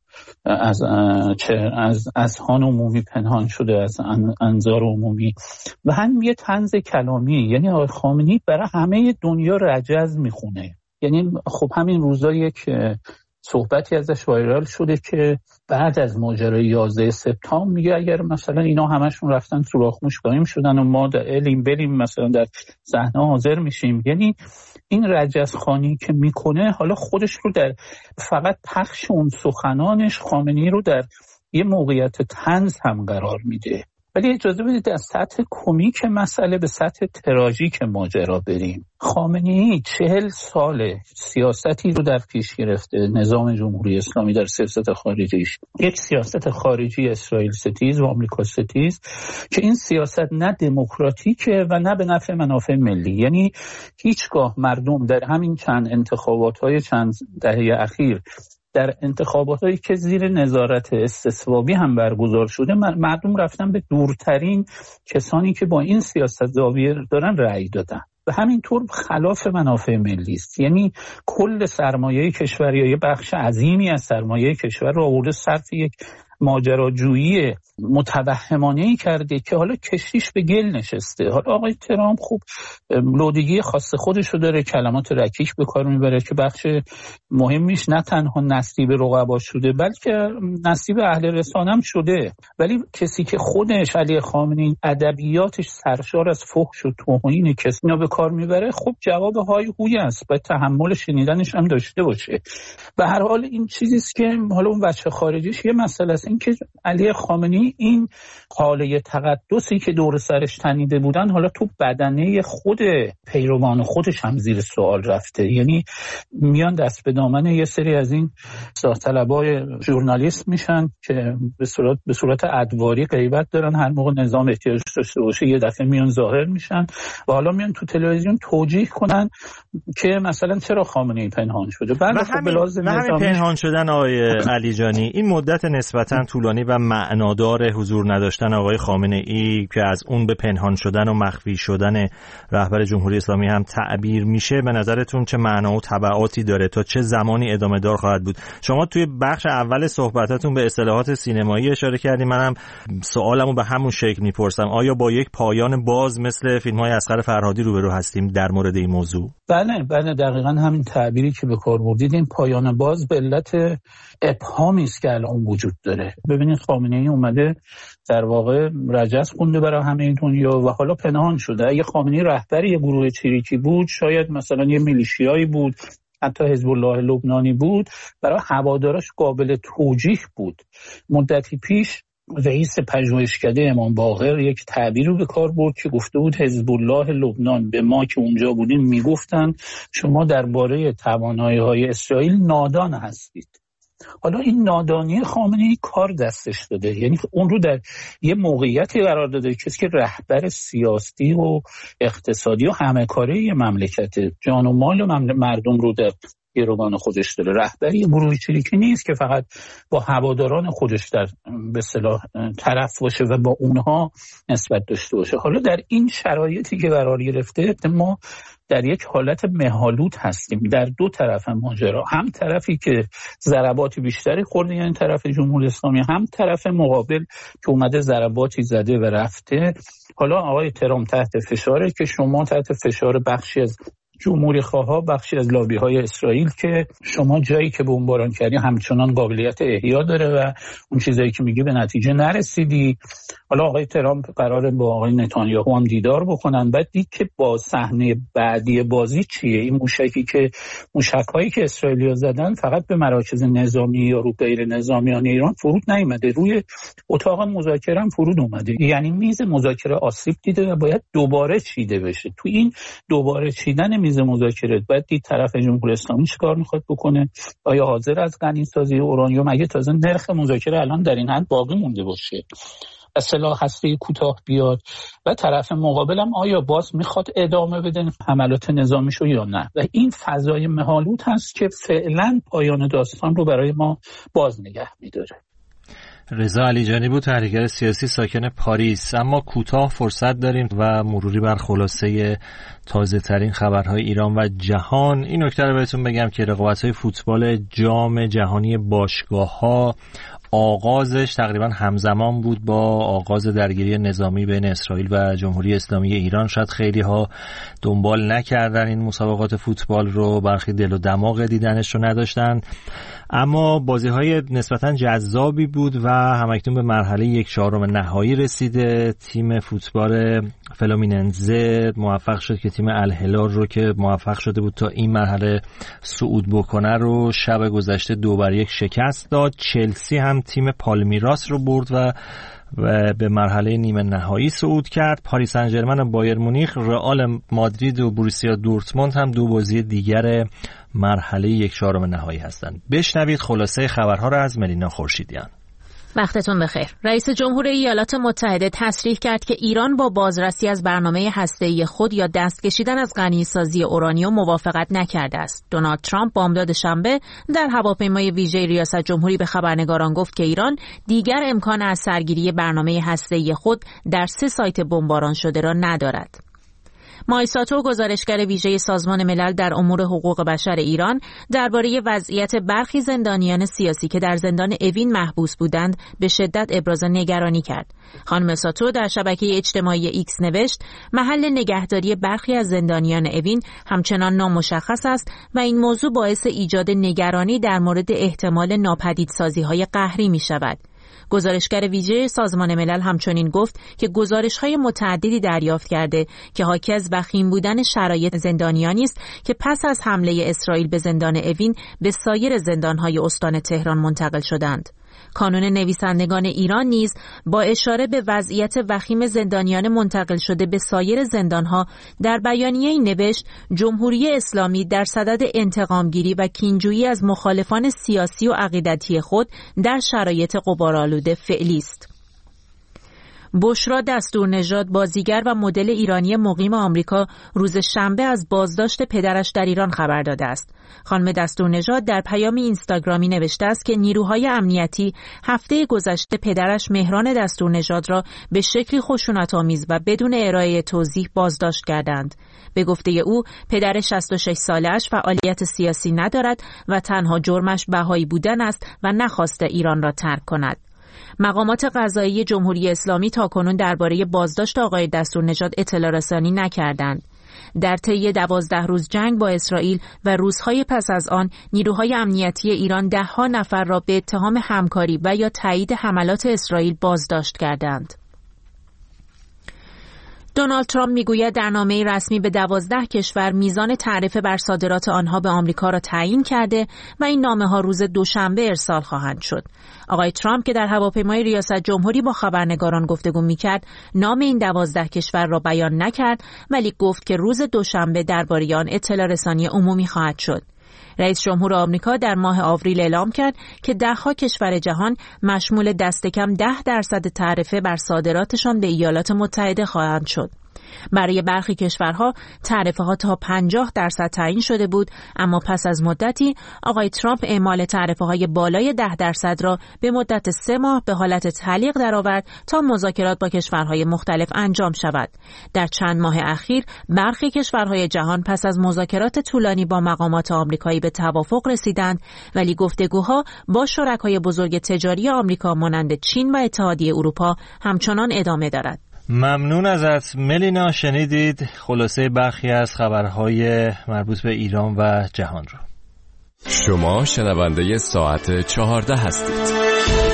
از اذهان عمومی پنهان شده از انظار عمومی و هم یه طنز کلامی. یعنی آقای خامنه‌ای برای همه دنیا رجز میخونه. یعنی خب همین روزا یک صحبتی ازش وایرال شده که بعد از ماجرای 11 سپتامبر میگه اگر مثلا اینا همشون رفتن سوراخ‌موش قایم شدن و ما بریم مثلا در صحنه حاضر میشیم. یعنی این رجزخوانی که میکنه حالا خودش رو در فقط پخش اون سخنانش خامنه‌ای رو در یه موقعیت طنز هم قرار میده. ولی اجازه بدید از سطح کمیک مسئله به سطح تراژیک ماجرا بریم. خامنه‌ای 40 سال سیاستی رو در پیش گرفته، نظام جمهوری اسلامی در سیاست خارجیش، یک سیاست خارجی اسرائیل ستیز و آمریکا ستیز که این سیاست نه دموکراتیکه و نه به نفع منافع ملی. یعنی هیچگاه مردم در همین چند انتخابات‌های چند دهه اخیر، در انتخاباتایی که زیر نظارت استصوابی هم برگزار شده، مردم رفتن به دورترین کسانی که با این سیاست زاویه دارن رأی دادن و همینطور خلاف منافع ملی است. یعنی کل سرمایه کشور یا یه بخش عظیمی از سرمایه کشور رو آورده صرف یک ماجراجویی متوهمانه‌ای کرده که حالا کشتیش به گل نشسته. حالا آقای ترامپ خوب لودگی خاص خودشو داره، کلمات رکیک به کار میبره که بخش مهمیش نه تنها نصیب رقبا شده بلکه نصیب اهل رسانه هم شده. ولی کسی که خودش علی خامنه‌ای ادبیاتش سرشار از فحش و توهین کسی اینا به کار میبره، خب جواب های هوی است، باید تحمل شنیدنش هم داشته باشه. به هر حال این چیزی است که حالا اون بچه خارجیش یه مسئله است، این که علی خامنه‌ای این حاله تقدسی که دور سرش تنیده بودن حالا تو بدنه خود پیروان خودش هم زیر سوال رفته. یعنی میان دست به دامن یه سری از این اصلاح طلبای ژورنالیست میشن که به صورت ادواری غیبت دارن، هر موقع نظام احتیاج داشته باشه یه دفعه میان ظاهر میشن و حالا میان تو تلویزیون توجیه کنن که مثلا چرا خامنه‌ای پنهان شده. بله خب لازم همین پنهان شدن آقای علی جانی این مدت نسبتا طولانی و معنادار حضور نداشتن آقای خامنه‌ای که از اون به پنهان شدن و مخفی شدن رهبر جمهوری اسلامی هم تعبیر میشه، به نظرتون چه معنا و تبعاتی داره؟ تا چه زمانی ادامه دار خواهد بود؟ شما توی بخش اول صحبتاتون به اصطلاحات سینمایی اشاره کردیم، منم سوالمو به همون شکل میپرسم، آیا با یک پایان باز مثل فیلم‌های اصغر فرهادی روبرو هستیم در مورد این موضوع؟ بله دقیقاً همین تعبیری که به کار بردید، این پایان باز به علت ابهامی است که الان وجود داره. ببینید خامنه‌ای اومده در واقع رجز خونده برای همه دنیا و حالا پنهان شده. اگه خامنه‌ای رهبر یه گروه چریکی بود، شاید مثلا یه میلیشیایی بود، حتی حزب الله لبنانی بود، برای هوادارش قابل توجیه بود. مدتی پیش رئیس پژوهشکده امام باقر یک تعبیر رو به کار برد که گفته بود حزب الله لبنان به ما که اونجا بودیم میگفتن شما درباره توانایی‌های اسرائیل نادان هستید. حالا این نادانی خامنه‌ای کار دستش داده، یعنی اون رو در یه موقعیتی قرار داده کسی که رهبر سیاسی و اقتصادی و همه کاره یه مملکت، جان و مال و مردم رو در گروگان خودش داره. رهبری گروه چریکی نیست که فقط با هواداران خودش در به اصطلاح طرف باشه و با اونها نسبت داشته باشه. حالا در این شرایطی که قرار گرفته ما در یک حالت مه‌آلود هستیم در دو طرف ماجرا، هم طرفی که ضربات بیشتری خورده یعنی طرف جمهوری اسلامی، هم طرف مقابل که اومده ضرباتی زده و رفته. حالا آقای ترامپ تحت فشاره که شما تحت فشار بخشی از جمهوری خواها، بخشی از لابی های اسرائیل که شما جایی که بمباران کردی همچنان قابلیت احیا داره و اون چیزایی که میگی به نتیجه نرسیدی. حالا آقای ترامپ قراره با آقای نتانیاهو هم دیدار بکنن، بعد دید که با صحنه بعدی بازی چیه. این موشک‌هایی که اسرائیلی‌ها زدن فقط به مراکز نظامی یا رو غیر نظامیان ایران فرود نیامده، روی اتاق مذاکره هم فرود اومده. یعنی میز مذاکره آسیب دیده و باید دوباره چیده بشه. تو این دوباره چیدن میز مذاکره باید دید طرف جمهوری اسلامی چیکار میخواد بکنه، آیا حاضر از غنیسازی اورانیوم اگه تازه نرخ مذاکره الان در این حد باقی مونده باشه سلاح هسته کوتاه بیاد، و طرف مقابلم آیا باز میخواد ادامه بده حملات نظامیشو یا نه. و این فضای مه‌آلود هست که فعلا پایان داستان رو برای ما باز نگه میداره. رضا علیجانی بود، تحلیلگر سیاسی ساکن پاریس. اما کوتاه فرصت داریم و مروری بر خلاصه تازه ترین خبرهای ایران و جهان. این نکته رو بهتون بگم که رقابت‌های فوتبال جام جهانی باشگاه‌ها آغازش تقریبا همزمان بود با آغاز درگیری نظامی بین اسرائیل و جمهوری اسلامی ایران. شاید خیلی ها دنبال نکردن این مسابقات فوتبال رو، برخی دل و دماغ دیدنش رو نداشتن، اما بازی‌های نسبتاً جذابی بود و همکنون به مرحله 1/4 نهایی رسیده. تیم فوتبال فلومیننزه موفق شد که تیم الهلال رو که موفق شده بود تا این مرحله صعود بکنه رو شب گذشته 2-1 شکست داد. چلسی هم تیم پالمیراس رو برد و به مرحله نیمه نهایی صعود کرد. پاریس سن ژرمن و بایر مونیخ، رئال مادرید و بروسیا دورتموند هم 2 بازی دیگر مرحله 1/4 نهایی هستند. بشنوید خلاصه خبرها را از ملینا خورشیدیان. وقتتون بخیر. رئیس جمهور ایالات متحده تصریح کرد که ایران با بازرسی از برنامه هسته‌ای خود یا دست کشیدن از غنیسازی اورانیوم موافقت نکرده است. دونالد ترامپ بامداد شنبه در هواپیمای ویژه ریاست جمهوری به خبرنگاران گفت که ایران دیگر امکان از سرگیری برنامه هسته‌ای خود در 3 سایت بمباران شده را ندارد. مایساتو، گزارشگر ویژه سازمان ملل در امور حقوق بشر ایران، درباره وضعیت برخی زندانیان سیاسی که در زندان اوین محبوس بودند به شدت ابراز نگرانی کرد. خانم ساتو در شبکه اجتماعی ایکس نوشت: محل نگهداری برخی از زندانیان اوین همچنان نامشخص است و این موضوع باعث ایجاد نگرانی در مورد احتمال ناپدیدسازی‌های قهری می‌شود. گزارشگر ویژه سازمان ملل همچنین گفت که گزارش‌های متعددی دریافت کرده که حاکی از وخیم بودن شرایط زندانیانی است که پس از حمله اسرائیل به زندان اوین به سایر زندان‌های استان تهران منتقل شدند. کانون نویسندگان ایران نیز با اشاره به وضعیت وخیم زندانیان منتقل شده به سایر زندانها در بیانیه‌ای نوشت: جمهوری اسلامی در صدد انتقامگیری و کینجویی از مخالفان سیاسی و عقیدتی خود در شرایط غبارآلود فعلی است. بشرا دستورنژاد، بازیگر و مدل ایرانی مقیم آمریکا، روز شنبه از بازداشت پدرش در ایران خبر داده است. خانم دستورنژاد در پیامی اینستاگرامی نوشته است که نیروهای امنیتی هفته گذشته پدرش مهران دستورنژاد را به شکلی خشونت‌آمیز و بدون ارائه توضیح بازداشت کردند. به گفته او، پدر 66 ساله‌اش فعالیت سیاسی ندارد و تنها جرمش بهایی بودن است و نخواسته ایران را ترک کند. مقامات قضایی جمهوری اسلامی تاکنون درباره بازداشت آقای دستورنژاد اطلاع رسانی نکردند. در طی 12 روز جنگ با اسرائیل و روزهای پس از آن، نیروهای امنیتی ایران 10 نفر را به اتهام همکاری و یا تایید حملات اسرائیل بازداشت کردند. دونالد ترامپ میگوید در نامه‌ای رسمی به 12 کشور میزان تعرفه بر صادرات آنها به آمریکا را تعیین کرده و این نامه‌ها روز دوشنبه ارسال خواهند شد. آقای ترامپ که در هواپیمای ریاست جمهوری با خبرنگاران گفتگو می‌کرد، نام این 12 کشور را بیان نکرد، ولی گفت که روز دوشنبه درباره آن اطلاع رسانی عمومی خواهد شد. رئیس جمهور آمریکا در ماه آوریل اعلام کرد که 10 کشور جهان مشمول دست کم 10% تعرفه بر صادراتشان به ایالات متحده خواهند شد. برای برخی کشورها تعرفه ها تا 50% تعیین شده بود، اما پس از مدتی آقای ترامپ اعمال تعرفه های بالای 10% را به مدت 3 ماه به حالت تعلیق درآورد تا مذاکرات با کشورهای مختلف انجام شود. در چند ماه اخیر برخی کشورهای جهان پس از مذاکرات طولانی با مقامات آمریکایی به توافق رسیدند، ولی گفتگوها با شرکای بزرگ تجاری آمریکا مانند چین و اتحادیه اروپا همچنان ادامه دارد. ممنون ازت ملینا. شنیدید خلاصه برخی از خبرهای مربوط به ایران و جهان رو. شما شنونده ساعت 14 هستید.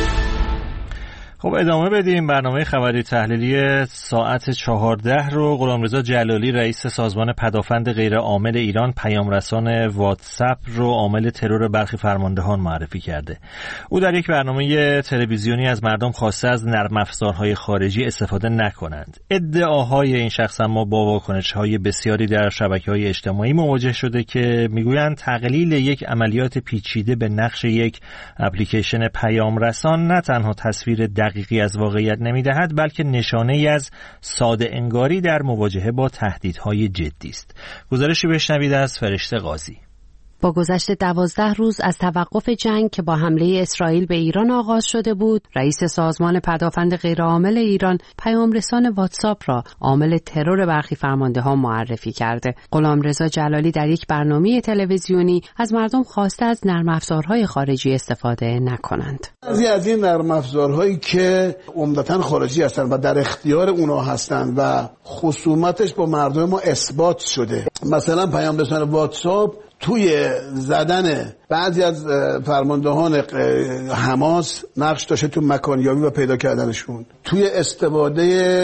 خب ادامه بدیم برنامه خبری تحلیلی ساعت 14 رو. غلامرضا جلالی رئیس سازمان پدافند غیرعامل ایران پیامرسان واتساپ رو عامل ترور برخی فرماندهان معرفی کرده. او در یک برنامه تلویزیونی از مردم خواسته از نرم افزارهای خارجی استفاده نکنند. ادعاهای این شخص اما با واکنش‌های بسیاری در شبکه‌های اجتماعی مواجه شده که میگویند تقلیل یک عملیات پیچیده به نقش یک اپلیکیشن پیامرسان نه تنها تصویر دقیقی از واقعیت نمی‌دهد، بلکه نشانه‌ای از ساده انگاری در مواجهه با تهدیدهای جدی است. گزارشی بشنوید از فرشته قاضی. با گذشت 12 روز از توقف جنگ که با حمله اسرائیل به ایران آغاز شده بود، رئیس سازمان پدافند غیرعامل ایران پیامرسان واتساپ را عامل ترور برخی فرمانده‌ها معرفی کرده. غلامرضا جلالی در یک برنامه تلویزیونی از مردم خواسته از نرم افزارهای خارجی استفاده نکنند. از این نرم افزارهایی که عمدتاً خارجی هستند و در اختیار اونا هستند و خصومتش با مردم ما اثبات شده، مثلا پیامرسان واتساپ توی زدن بعضی از فرماندهان حماس نقش داشته، تو مکانیابی و پیدا کردنشون، توی استفاده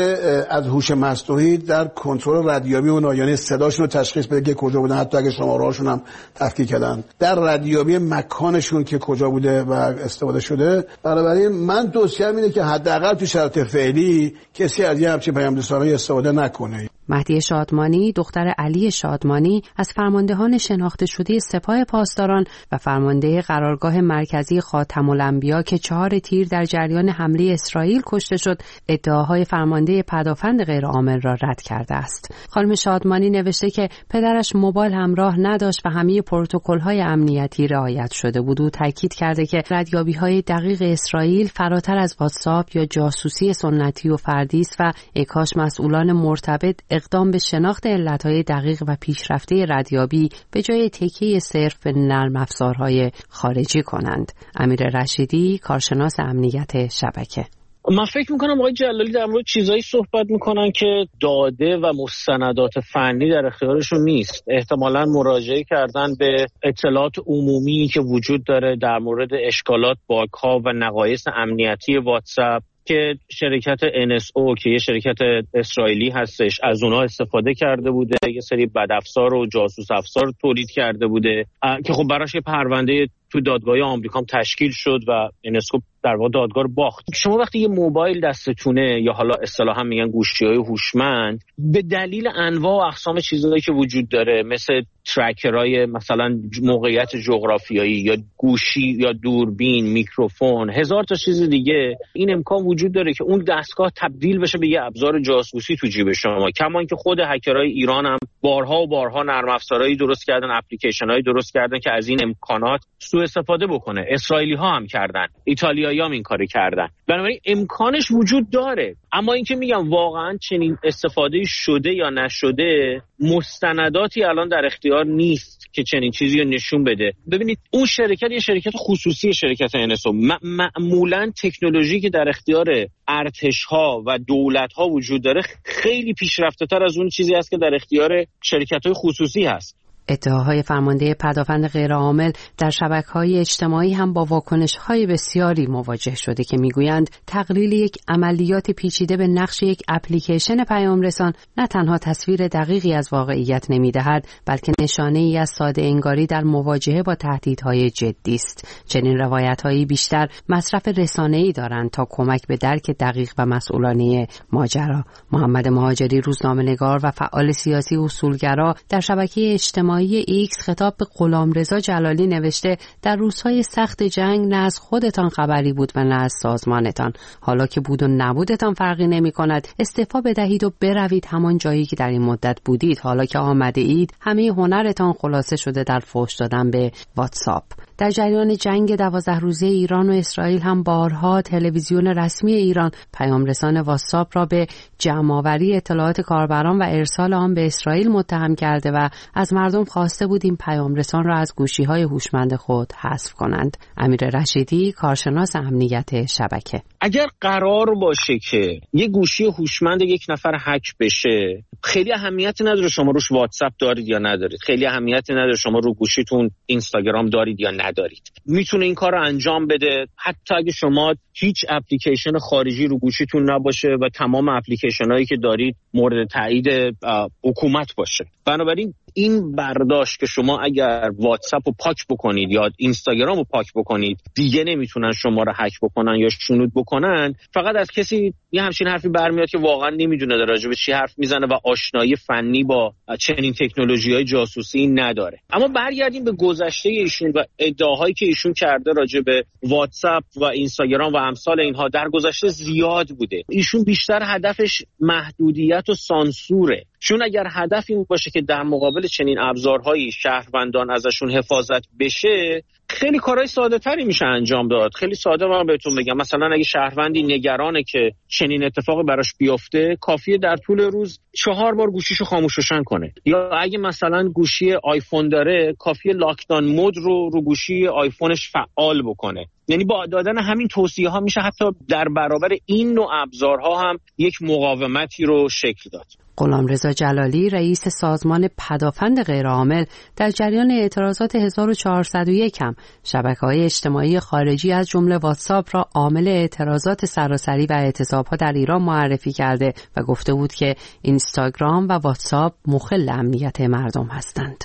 از هوش مصنوعی در کنترل ردیابی اونا، یعنی صداشون رو تشخیص بده که کجا بودن، حتی اگه شماره‌هاشون هم تفکیک کردن، در ردیابی مکانشون که کجا بوده و استفاده شده. بنابراین من توصیه‌ام اینه که حداقل تو شرایط فعلی کسی از یه همچین پیامرسان‌های استفاده نکنه. مهدی شادمانی، دختر علی شادمانی، از فرماندهان شناخته شده سپاه پاسداران و فرمانده قرارگاه مرکزی خاتم الانبیا که 4 تیر در جریان حمله اسرائیل کشته شد، ادعاهای فرمانده پدافند غیرعامل را رد کرده است. خانم شادمانی نوشته که پدرش موبایل همراه نداشت و همه پروتکل‌های امنیتی رعایت شده بود. او تاکید کرده که ردیابی‌های دقیق اسرائیل فراتر از واتساپ یا جاسوسی سنتی و فردی است و کاش مسئولان مرتبط اقدام به شناخت علتهای دقیق و پیشرفته ردیابی به جای تکیه صرف به نرم افزارهای خارجی کنند. امیر رشیدی، کارشناس امنیت شبکه: من فکر میکنم آقای جلالی در مورد چیزایی صحبت میکنن که داده و مستندات فنی در اختیارشون نیست. احتمالاً مراجعه کردن به اطلاعات عمومی که وجود داره در مورد اشکالات، باگ‌ها و نقایص امنیتی واتساپ که شرکت NSO که یه شرکت اسرائیلی هستش از اونها استفاده کرده بوده، یه سری بدافزار و جاسوس افزار تولید کرده بوده که خب براش یه پرونده تو دادگاه آمریکا تشکیل شد و NSO در واقع دادگاه رو باخت. شما وقتی یه موبایل دستتونه یا حالا اصطلاحا میگن گوشی‌های هوشمند، به دلیل انواع و اقسام چیزایی که وجود داره مثل ترکرهای مثلا موقعیت جغرافیایی یا گوشی یا دوربین، میکروفون، هزار تا چیز دیگه، این امکان وجود داره که اون دستگاه تبدیل بشه به یه ابزار جاسوسی تو جیب شما. کما اینکه خود هکرهای ایران هم بارها و بارها نرم افزارهایی درست کردن، اپلیکیشن‌هایی درست کردن که از این امکانات سوء استفاده بکنه. اسرائیلی‌ها هم کردن، ایتالیایی‌ها هم این کارو کردن. بنابراین امکانش وجود داره. اما اینکه میگم واقعا چنین استفاده شده یا نشده، مستنداتی الان در اختیار نیست که چنین چیزی رو نشون بده. ببینید اون شرکت یه شرکت خصوصی، شرکت NSO، معمولا تکنولوژی که در اختیار ارتش‌ها و دولت‌ها وجود داره خیلی پیشرفته‌تر از اون چیزی است که در اختیار شرکت‌های خصوصی هست. ادعاهای فرمانده پدافند غیرعامل در شبکه‌های اجتماعی هم با واکنش‌های بسیاری مواجه شده که می‌گویند تقلیل یک عملیات پیچیده به نقش یک اپلیکیشن پیامرسان نه تنها تصویر دقیقی از واقعیت نمی‌دهد، بلکه نشانه‌ای از ساده انگاری در مواجهه با تهدیدهای جدی است. چنین روایت‌هایی بیشتر مصرف رسانه‌ای دارند تا کمک به درک دقیق و مسئولانه ماجرا. محمد مهاجری، روزنامه‌نگار و فعال سیاسی اصولگرا، در شبکه اجتماعی ایکس خطاب به غلامرضا جلالی نوشته: در روزهای سخت جنگ نه از خودتان خبری بود و نه از سازمانتان. حالا که بود و نبودتان فرقی نمی کند. استعفا بدهید و بروید همان جایی که در این مدت بودید. حالا که آمده اید همه هنرتان خلاصه شده در فحش دادن به واتساپ. در جریان جنگ 12 روزه ایران و اسرائیل هم بارها تلویزیون رسمی ایران پیامرسان واتساپ را به جمع‌آوری اطلاعات کاربران و ارسال آن به اسرائیل متهم کرده و از مردم خواسته بود این پیامرسان را از گوشی‌های هوشمند خود حذف کنند. امیر رشیدی، کارشناس امنیت شبکه: اگر قرار باشه که یه گوشی هوشمند یک نفر هک بشه، خیلی اهمیتی نداره شما روش واتساپ دارید یا ندارید، خیلی اهمیتی نداره شما رو گوشیتون اینستاگرام دارید یا ندارید. میتونه این کار رو انجام بده حتی اگه شما هیچ اپلیکیشن خارجی رو گوشیتون نباشه و تمام اپلیکیشن هایی که دارید مورد تایید حکومت باشه. بنابراین این برداشت که شما اگر واتساپ رو پاک بکنید یا اینستاگرام رو پاک بکنید دیگه نمیتونن شما رو هک بکنن یا شنود بکنن، فقط از کسی یه همچین حرفی برمیاد که واقعا نمیدونه در راجع به چی حرف میزنه و آشنایی فنی با چنین تکنولوژی‌های جاسوسی نداره. اما برگردیم به گذشته ایشون و ادعاهایی که ایشون کرده راجع به واتساپ و اینستاگرام و امثال اینها در گذشته زیاد بوده. ایشون بیشتر هدفش محدودیت و سانسوره. چون اگر هدف این باشه که در مقابل چنین ابزارهایی شهروندان ازشون حفاظت بشه، خیلی کارهای ساده تری میشه انجام داد. خیلی ساده من بهتون بگم، مثلا اگه شهروندی نگرانه که چنین اتفاقی براش بیفته، کافیه در طول روز 4 بار گوشیشو خاموش روشن کنه. یا اگه مثلا گوشی آیفون داره، کافیه لاکداون مود رو گوشی آیفونش فعال بکنه. یعنی با دادن همین توصیه ها میشه حتی در برابر این نوع ابزارها هم یک مقاومتی رو شکل داد. غلامرضا جلالی رئیس سازمان پدافند غیرعامل در جریان اعتراضات 1401 هم شبکه‌های اجتماعی خارجی از جمله واتساپ را عامل اعتراضات سراسری و اعتصاب‌ها در ایران معرفی کرده و گفته بود که اینستاگرام و واتساپ مخل امنیت مردم هستند.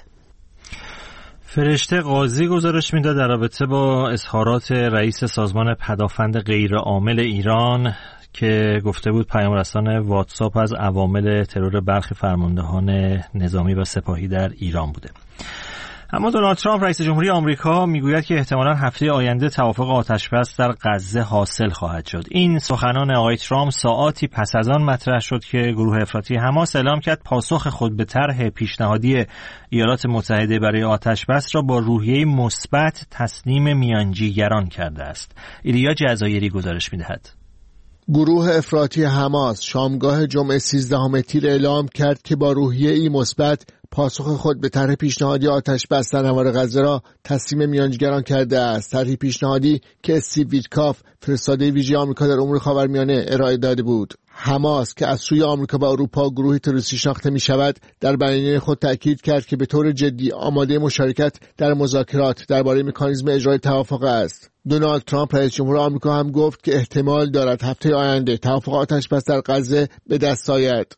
فرشته قاضی گزارش میداد در رابطه با اظهارات رئیس سازمان پدافند غیرعامل ایران که گفته بود پیامرسان واتساپ از عوامل ترور برخی فرماندهان نظامی و سپاهی در ایران بوده. اما دونالد ترامپ رئیس جمهوری آمریکا میگوید که احتمالاً هفته آینده توافق آتشبس در غزه حاصل خواهد شد. این سخنان آقای ترامپ ساعاتی پس از آن مطرح شد که گروه افراطی حماس اعلام کرد پاسخ خود به طرح پیشنهادی ایالات متحده برای آتشبس را با روحیه مثبت تسلیم میانجیگران کرده است. ایلیا جزایری گزارش می‌دهد. گروه افراطی حماس شامگاه جمعه 13 تیر اعلام کرد که با روحیه‌ای مثبت پاسخ خود به طرح پیشنهادی آتشبس در نوار غزه را تسلیم میانجیگران کرده است. طرح پیشنهادی که استیو ویتکاف فرستاده ویژه آمریکا در امور خاورمیانه ارائه داده بود. حماس که از سوی آمریکا و اروپا گروهی تروریستی شناخته می شود در بیانیه خود تأکید کرد که به طور جدی آماده مشارکت در مذاکرات درباره مکانیزم اجرای توافق است. دونالد ترامپ رئیس جمهور آمریکا هم گفت که احتمال دارد هفته آینده توافق آتشبس در غزه به دست آید.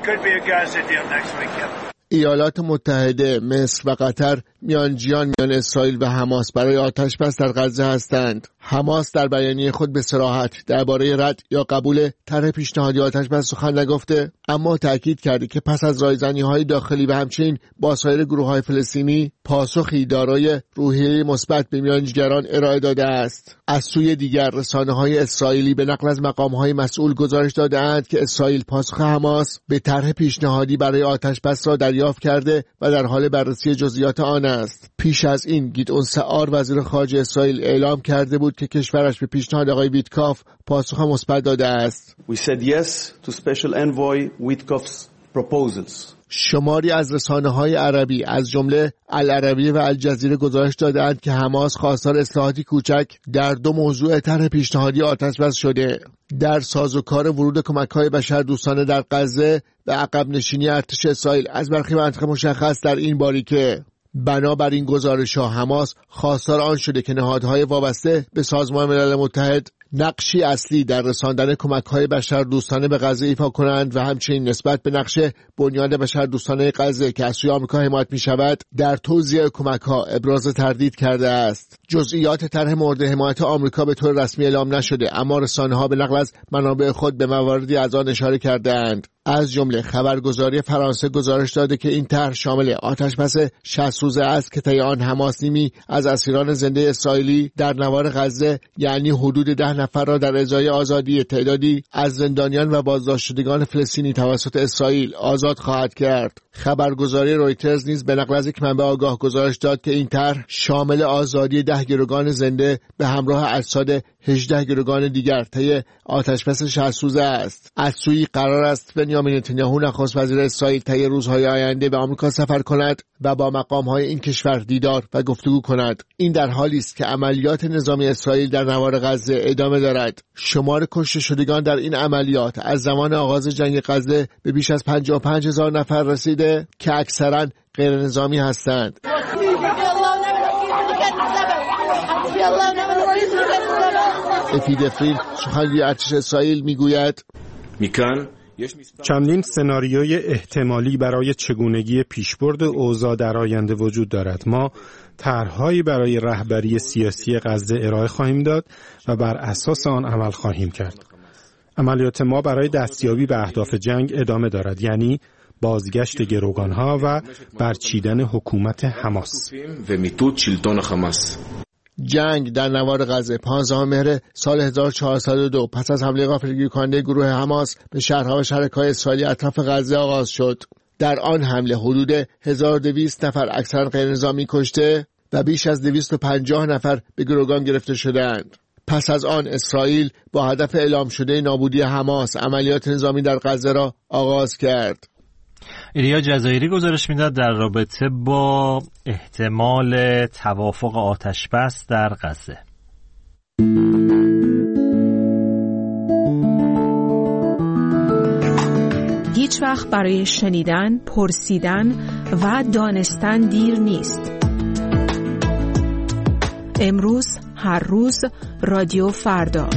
ایالات متحده، مصر و قطر میانجیان میان اسرائیل و حماس برای آتشبس در غزه هستند. حماس در بیانیه خود به صراحت درباره رد یا قبول طرح پیشنهادی آتشبس سخن نگفته، اما تأکید کرده که پس از رایزنی‌های داخلی و همچنین با سایر گروه‌های فلسطینی پاسخی دارای روحیه مثبت به میانجیگران ارائه داده است. از سوی دیگر رسانه‌های اسرائیلی به نقل از مقام‌های مسئول گزارش داده‌اند که اسرائیل پاسخ حماس به طرح پیشنهادی برای آتشبس را دریافت کرده و در حال بررسی جزئیات آن است. پیش از این گیدئون سعار وزیر خارجه اسرائیل اعلام کرده بود که کشورش به پیشنهاد آقای ویتکاف پاسخ مثبت داده است. We said yes to Special Envoy Witkoff's proposals. شماری از رسانه‌های عربی از جمله العربی و الجزیره گزارش دادند که حماس خواستار اصلاحاتی کوچک در 2 موضوع طرح پیشنهادی آتشبس شده: در سازوکار ورود کمک‌های بشردوستانه در غزه و عقب نشینی ارتش اسرائیل از برخی مناطق مشخص در این باریکه. بنابراین گزارش‌ها حماس خواستار آن شده که نهادهای وابسته به سازمان ملل متحد نقشی اصلی در رساندن کمک‌های بشردوستانه به غزه ایفا کنند و همچنین نسبت به نقش بنیاد بشردوستانه غزه که از سوی آمریکا حمایت می‌شود در توزیع کمک‌ها ابراز تردید کرده است. جزئیات طرح مورد حمایت آمریکا به طور رسمی اعلام نشده، اما رسانه‌ها به نقل از منابع خود به مواردی از آن اشاره کرده‌اند. از جمله خبرگزاری فرانسه گزارش داده که این طرح شامل آتشبس 60 روزه است که طی آن حماس نیمی از اسیران زنده اسرائیلی در نوار غزه، یعنی حدود 10 نفر را در ازای آزادی تعدادی از زندانیان و بازداشتگان فلسطینی توسط اسرائیل آزاد خواهد کرد. خبرگزاری رویترز نیز به نقل از یک منبع آگاه گزارش داد که این طرح شامل آزادی 10 گروگان زنده به همراه اجساد 18 گروگان دیگر طی آتشبس 60 روزه است. از سوی قرار است بنیامین نتانیاهو نخست وزیر اسرائیل طی روزهای آینده به آمریکا سفر کند و با مقام‌های این کشور دیدار و گفتگو کند. این در حالی است که عملیات نظامی اسرائیل در نوار غزه ادامه دارد. شمار کشته شدگان در این عملیات از زمان آغاز جنگ غزه به بیش از 55,000 نفر رسیده که اکثراً غیر نظامی هستند. افیدفرین سخنگوی ارتش اسرائیل میگوید چندین سناریوی احتمالی برای چگونگی پیشبرد اوضاع در آینده وجود دارد. ما طرح‌هایی برای رهبری سیاسی غزه ارائه خواهیم داد و بر اساس آن عمل خواهیم کرد. عملیات ما برای دستیابی به اهداف جنگ ادامه دارد، یعنی بازگشت گروگانها و برچیدن حکومت حماس. جنگ در نوار غزه 15 مهر سال 1402 پس از حمله غافلگیر کننده گروه حماس به شهرها و شهرک‌های اسرائیلی اطراف غزه آغاز شد. در آن حمله حدود 1200 نفر اکثرا غیرنظامی کشته و بیش از 250 نفر به گروگان گرفته شدند. پس از آن اسرائیل با هدف اعلام شده نابودی حماس عملیات نظامی در غزه را آغاز کرد. ایلیا جزایری گزارش میداد در رابطه با احتمال توافق آتشبس در غزه. هیچ وقت برای شنیدن، پرسیدن و دانستن دیر نیست. امروز، هر روز، رادیو فردا.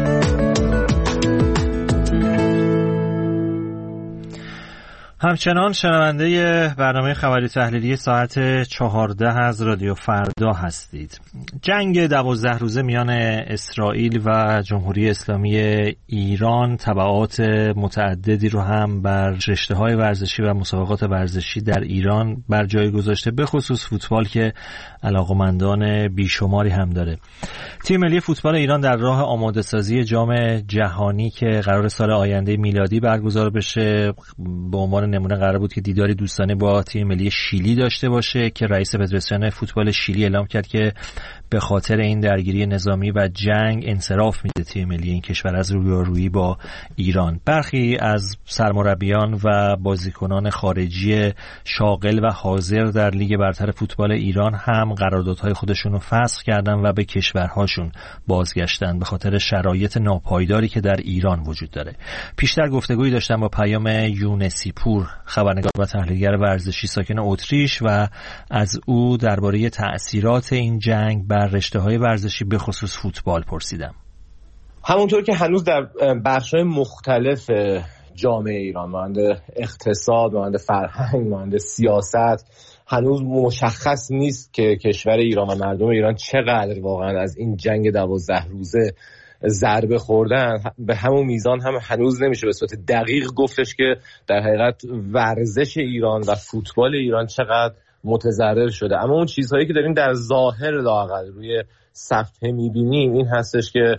همچنان شنونده برنامه خبری تحلیلی ساعت 14 از رادیو فردا هستید. جنگ 12 روزه میان اسرائیل و جمهوری اسلامی ایران تبعات متعددی رو هم بر رشته‌های ورزشی و مسابقات ورزشی در ایران بر جای گذاشته، به خصوص فوتبال که علاقمندان بیشماری هم داره. تیم ملی فوتبال ایران در راه آماده سازی جام جهانی که قرار سال آینده میلادی برگزار بشه، به عنوان نمونه قرار بود که دیداری دوستانه با تیم ملی شیلی داشته باشه که رئیس فدراسیون فوتبال شیلی اعلام کرد که به خاطر این درگیری نظامی و جنگ انصراف میده تیم ملی این کشور از رویارویی با ایران. برخی از سرمربیان و بازیکنان خارجی شاغل و حاضر در لیگ برتر فوتبال ایران هم قراردادهای خودشون رو فسخ کردن و به کشورهاشون بازگشتن به خاطر شرایط ناپایداری که در ایران وجود داره. پیشتر گفتگویی داشتم با پیام یونسی پور، خبرنگار و تحلیلگر ورزشی ساکن اتریش، و از او درباره تأثیرات این جنگ بر رشته‌های ورزشی به خصوص فوتبال پرسیدم. همونطور که هنوز در بخش‌های مختلف جامعه ایران، مانند اقتصاد، مانند فرهنگ، مانند سیاست، هنوز مشخص نیست که کشور ایران و مردم ایران چقدر واقعا از این جنگ 12 روزه ضربه خوردن، به همون میزان هم هنوز نمیشه به صورت دقیق گفتش که در حقیقت ورزش ایران و فوتبال ایران چقدر متضرر شده. اما اون چیزهایی که داریم در ظاهر لااقل روی صفحه میبینیم این هستش که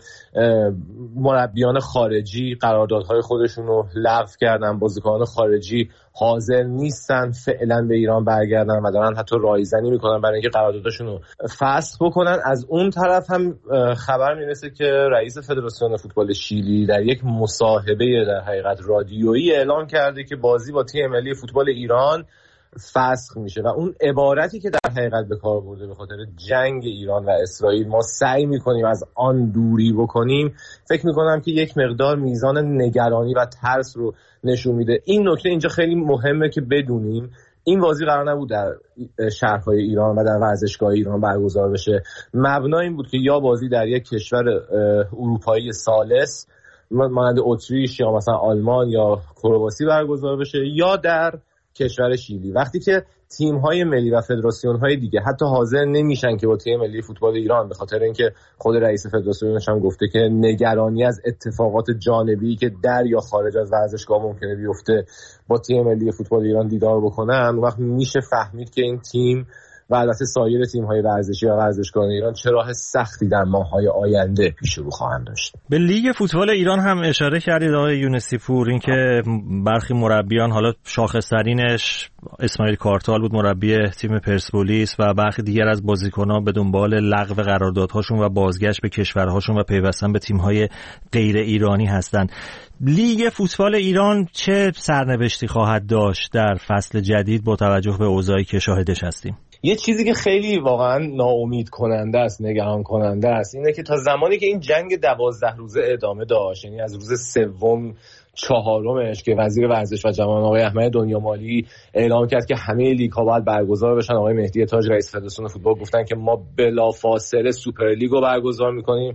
مربیان خارجی قراردادهای خودشون رو لغو کردن، بازیکنان خارجی حاضر نیستن فعلا به ایران برگردن و دارن حتی رایزنی میکنن برای اینکه قراردادشون رو فسخ بکنن. از اون طرف هم خبر میرسه که رئیس فدراسیون فوتبال شیلی در یک مصاحبه در حقیقت رادیویی اعلام کرده که بازی با تیم ملی فوتبال ایران فسخ میشه و اون عبارتی که در حقیقت به کار برده به خاطر جنگ ایران و اسرائیل ما سعی میکنیم از آن دوری بکنیم، فکر میکنم که یک مقدار میزان نگرانی و ترس رو نشون میده. این نکته اینجا خیلی مهمه که بدونیم این بازی قرار نبود در شهرهای ایران و در ورزشگاه ایران برگزار بشه. مبنا این بود که یا بازی در یک کشور اروپایی ثالث مانند اتریش یا مثلا آلمان یا کرواسی برگزار بشه یا در کشور شیلی. وقتی که تیم‌های ملی و فدراسیون‌های دیگه حتی حاضر نمیشن که با تیم ملی فوتبال ایران، به خاطر اینکه خود رئیس فدراسیونش هم گفته که نگرانی از اتفاقات جانبی که در یا خارج از ورزشگاه ممکنه بیفته با تیم ملی فوتبال ایران دیدار بکنن، اون وقت میشه فهمید که این تیم و البته سایر تیم‌های ورزشی و ورزشگاهان ایران چه راه سختی در ماه‌های آینده پیش رو خواهند داشت. به لیگ فوتبال ایران هم اشاره کردید آقای یونسی پور، اینکه برخی مربیان، حالا شاخص‌ترینش اسماعیل کارتال بود مربی تیم پرسپولیس، و برخی دیگر از بازیکنان به دنبال لغو قراردادهاشون و بازگشت به کشورهاشون و پیوستن به تیم‌های غیر ایرانی هستند. لیگ فوتبال ایران چه سرنوشتی خواهد داشت در فصل جدید با توجه به اوضاعی که شاهدش هستیم؟ یه چیزی که خیلی واقعا ناامید کننده است، نگران کننده است، اینه که تا زمانی که این جنگ 12 روزه ادامه داشت، یعنی از روز سوم چهارمش که وزیر ورزش و جوان آقای احمد دنیامالی اعلام کرد که همه لیگ ها باید برگزار بشن، آقای مهدی تاج رئیس فدراسیون فوتبال گفتن که ما بلافاصله سوپر لیگ رو برگزار میکنیم،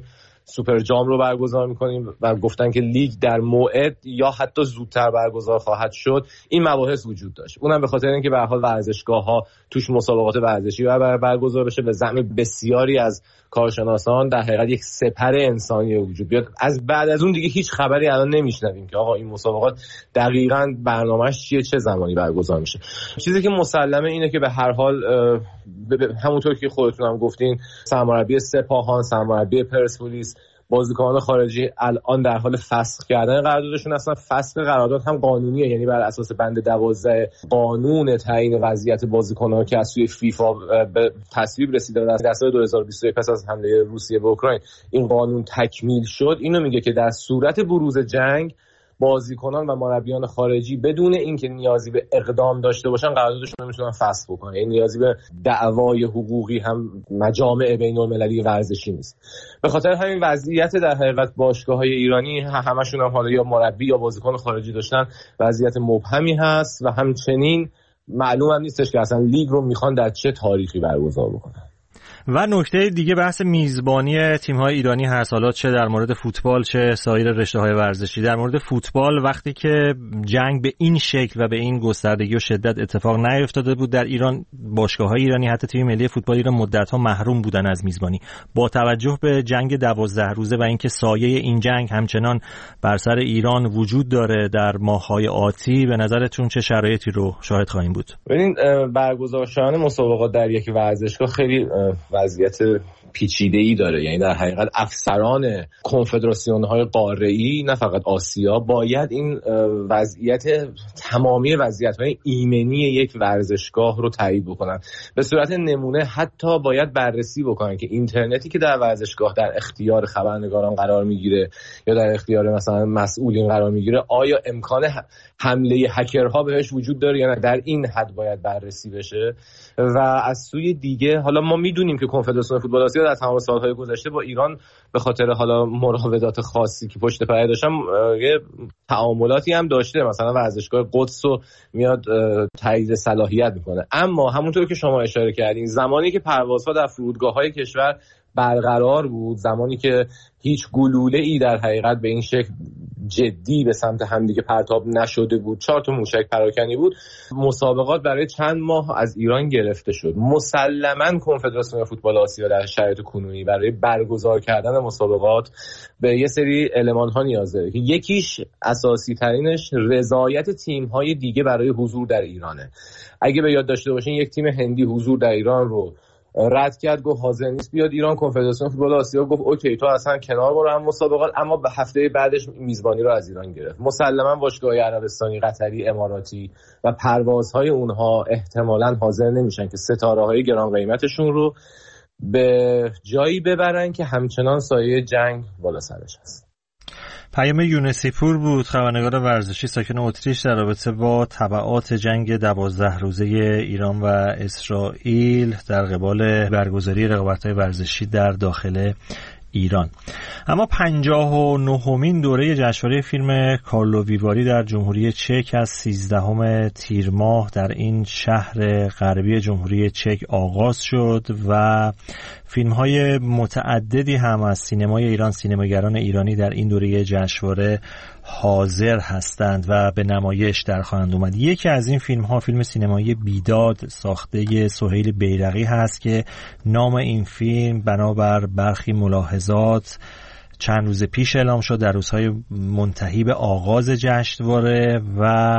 سوپر جام رو برگزار میکنیم و گفتن که لیگ در موعد یا حتی زودتر برگزار خواهد شد. این مباحث وجود داشت، اونم به خاطر اینکه به هر حال ورزشگاه‌ها توش مسابقات ورزشی برگزار بشه. به زعم بسیاری از کارشناسان در حقیقت یک سپر انسانی وجود بیاد. از بعد از اون دیگه هیچ خبری الان نمیشنویم که آقا این مسابقات دقیقاً برنامه‌اش چیه، چه زمانی برگزار میشه. چیزی که مسلمه اینه که به هر حال همونطور که خودتون هم گفتین، سرمربی سپاهان، سرمربی پرسپولیس، بازیکنان خارجی الان در حال فسخ کردن قراردادشون هستن. فسخ قرارداد هم قانونیه، یعنی بر اساس بند 12 قانون تعیین وضعیت بازیکنان که از سوی فیفا به تصویب رسیده در سال 2021 پس از حمله روسیه به اوکراین این قانون تکمیل شد. اینو میگه که در صورت بروز جنگ بازیکنان و مربیان خارجی بدون اینکه نیازی به اقدام داشته باشن قراردادشون رو میتونن فسخ بکنن. این نیازی به دعوای حقوقی هم مجامع بین‌المللی ورزشی نیست. به خاطر همین وضعیت در حقیقت باشگاه‌های ایرانی همشون هم حالا یا مربی یا بازیکن خارجی داشتن وضعیت مبهمی هست و همچنین معلوم هم نیستش که اصلا لیگ رو میخوان در چه تاریخی برگزار بکنن. و نکته دیگه بحث میزبانی تیم‌های ایرانی هست، حالا چه در مورد فوتبال چه سایر رشته‌های ورزشی. در مورد فوتبال وقتی که جنگ به این شکل و به این گستردگی و شدت اتفاق نیفتاده بود در ایران، باشگاه‌های ایرانی حتی تیم ملی فوتبال ایران مدت‌ها محروم بودن از میزبانی. با توجه به جنگ 12 روزه و اینکه سایه این جنگ همچنان بر سر ایران وجود داره در ماه‌های آتی، به نظرتون چه شرایطی رو شاهد خواهیم بود؟ ببینید، برگزار شدن مسابقات در یک ورزشگاه خیلی وضعیت پیچیده‌ای داره. یعنی در حقیقت افسران کنفدراسیون‌های قاره‌ای نه فقط آسیا باید این وضعیت تمامی وضعیت‌های ایمنی یک ورزشگاه رو تایید بکنن. به صورت نمونه حتی باید بررسی بکنن که اینترنتی که در ورزشگاه در اختیار خبرنگاران قرار میگیره یا در اختیار مثلا مسئولین قرار میگیره، آیا امکان حمله هکرها بهش وجود داره یا نه. در این حد باید بررسی بشه. و از سوی دیگه حالا ما میدونیم که کنفدراسیون فوتبال آسیا در تمام سالهای گذشته با ایران به خاطر حالا مراودات خاصی که پشت پرده داشتن یه تعاملاتی هم داشته، مثلا ورزشگاه قدس رو میاد تایید صلاحیت میکنه. اما همونطور که شما اشاره کردین، زمانی که پروازها در فرودگاه‌های کشور برقرار بود، زمانی که هیچ گلوله‌ای در حقیقت به این شکل جدی به سمت همدیگه پرتاب نشده بود، 4 تا موشک پراکنی بود، مسابقات برای چند ماه از ایران گرفته شد. مسلماً کنفدراسیون فوتبال آسیا در شرایط کنونی برای برگزار کردن مسابقات به یه سری المان‌ها نیاز داره که یکیش اساسی ترینش رضایت تیم‌های دیگه برای حضور در ایرانه. اگه به یاد داشته باشین یک تیم هندی حضور در ایران رو رد کرد، گفت حاضر نیست بیاد ایران. کنفدراسیون فوتبال آسیا گفت اوکی تو اصلا کنار برو هم مسابقات، اما به هفته بعدش میزبانی رو از ایران گرفت. مسلما باشگاه‌های عربستانی، قطری، اماراتی و پروازهای اونها احتمالاً حاضر نمیشن که ستاره‌های گران قیمتشون رو به جایی ببرن که همچنان سایه جنگ بالا سرش هست. پیام یونسیپور بود، خبرنگار ورزشی ساکن اتریش، در رابطه با تبعات جنگ 12 روزه ایران و اسرائیل در قبال برگزاری رقابت‌های ورزشی در داخل ایران. اما 59مین دوره جشنواره فیلم کارلو ویواری در جمهوری چک از 13 تیر ماه در این شهر غربی جمهوری چک آغاز شد و فیلم‌های متعددی هم از سینمای ایران، سینماگران ایرانی در این دوره جشنواره حاضر هستند و به نمایش در خواهند اومد. یکی از این فیلم‌ها فیلم سینمایی بیداد ساخته سهیل بیرقی هست که نام این فیلم بنابر برخی ملاحظات چند روز پیش اعلام شد، در روزهای منتهی به آغاز جشنواره، و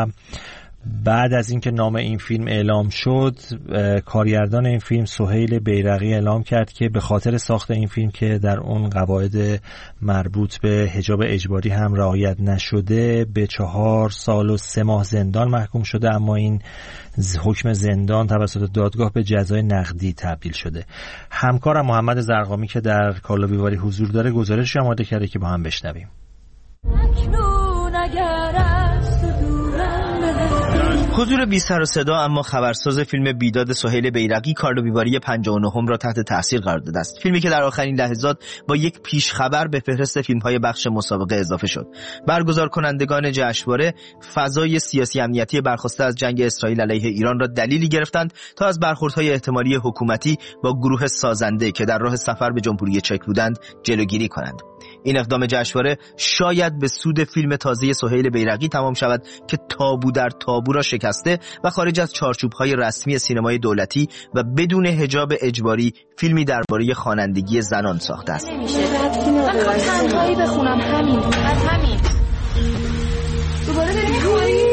بعد از اینکه نام این فیلم اعلام شد، کارگردان این فیلم سهیل بیرقی اعلام کرد که به خاطر ساخت این فیلم که در اون قواعد مربوط به حجاب اجباری هم رعایت نشده به 4 سال و 3 ماه زندان محکوم شده، اما این حکم زندان توسط دادگاه به جزای نقدی تبدیل شده. همکارم محمد زرقامی که در کارلو ویواری حضور داره گزارشی آماده کرده که با هم بشنویم. حضور بی سر و صدا اما خبرساز فیلم بیداد سهیل بیرقی کارلو ویواری 59 را تحت تاثیر قرار داده است. فیلمی که در آخرین لحظات با یک پیش خبر به فهرست فیلم‌های بخش مسابقه اضافه شد. برگزار کنندگان جشنواره فضای سیاسی امنیتی برخواسته از جنگ اسرائیل علیه ایران را دلیلی گرفتند تا از برخوردهای احتمالی حکومتی با گروه سازنده که در راه سفر به جمهوری چک بودند جلوگیری کنند. این اقدام جشنواره شاید به سود فیلم تازه سهیل بیرقی تمام شود که تابو در تابو را شکسته و خارج از چارچوب‌های رسمی سینمای دولتی و بدون حجاب اجباری فیلمی درباره خوانندگی زنان ساخته است. من تنهایی بخونم همین. دوباره بریم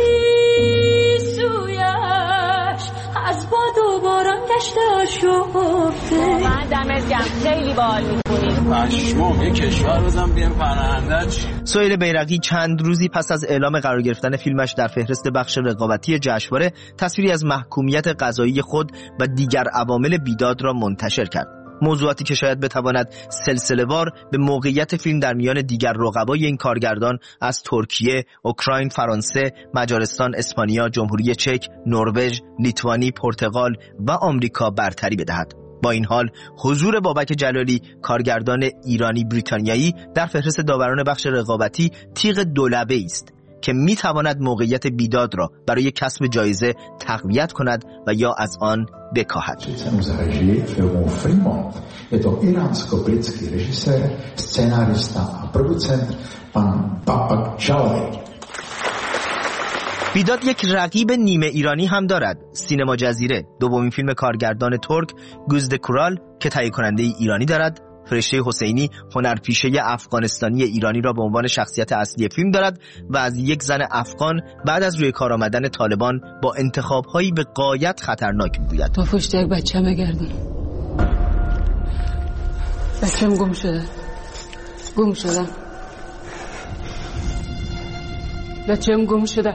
از باد و باران گشته آشفته. من دمت گرم، خیلی باحال می‌کنی. پشمام یه کشور بزن بیام پناهنده چی؟ سهیل بیرقی چند روزی پس از اعلام قرار گرفتن فیلمش در فهرست بخش رقابتی جشنواره تصویری از محکومیت قضایی خود و دیگر عوامل بیداد را منتشر کرد. موضوعاتی که شاید بتواند سلسله‌وار به موقعیت فیلم در میان دیگر رقبای این کارگردان از ترکیه، اوکراین، فرانسه، مجارستان، اسپانیا، جمهوری چک، نروژ، لیتوانی، پرتغال و آمریکا برتری بدهد. با این حال حضور بابک جلالی کارگردان ایرانی بریتانیایی در فهرست داوران بخش رقابتی تیغ دولبه است که میتواند موقعیت بیداد را برای کسب جایزه تقویت کند و یا از آن بکاهد. Je to iránsko-britský režisér, scenárista a producent pan Babak Jalali. بیداد یک رقیب نیمه ایرانی هم دارد، سینما جزیره، دومین فیلم کارگردان ترک گوزده کورال که تهیه کننده ایرانی دارد. فرشته حسینی هنرپیشه افغانستانی ایرانی را به عنوان شخصیت اصلی فیلم دارد و از یک زن افغان بعد از روی کار آمدن طالبان با انتخاب‌هایی به غایت خطرناک می‌گوید. با پشت یک بچه بگردون. بچه‌م گم شده. بچه‌م گم شده.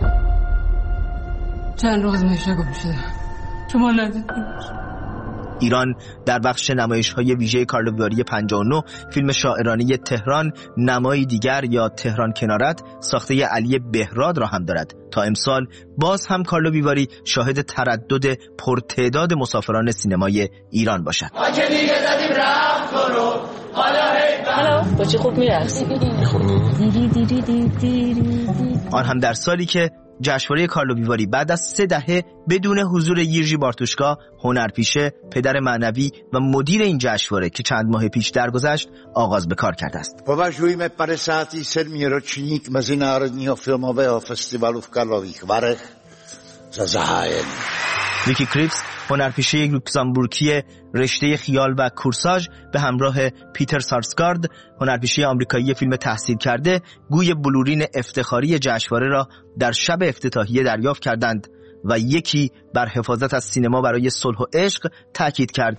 چند روز میشه گم شده. شما ندیدید. ایران در بخش نمایش‌های ویژه کارلو ویواری 59 فیلم شاعرانه تهران نمایی دیگر یا تهران کنارت ساخته علی بهراد را هم دارد. تا امسال باز هم کارلو ویواری شاهد تردد پرتعداد مسافران سینمای ایران باشد. حالا با چه خوب میرقصی. آن هم در سالی که جشنواره کارلو ویواری بعد از 3 دهه بدون حضور ییرژی بارتوشکا، هنرپیشه، پدر معنوی و مدیر این جشنواره که چند ماه پیش درگذشت، آغاز به کار کرده است. Považujeme 57. ročník Mezinárodního filmového festivalu v Karlových Varech za zahájený. ویکی کریپس، هنرپیشه لوکزامبورگی رشته خیال و کورساژ به همراه پیتر سارسگارد، هنرپیشه آمریکایی فیلم تحصیل کرده، گوی بلورین افتخاری جشنواره را در شب افتتاحیه دریافت کردند و یکی بر حفاظت از سینما برای صلح و عشق تاکید کرد.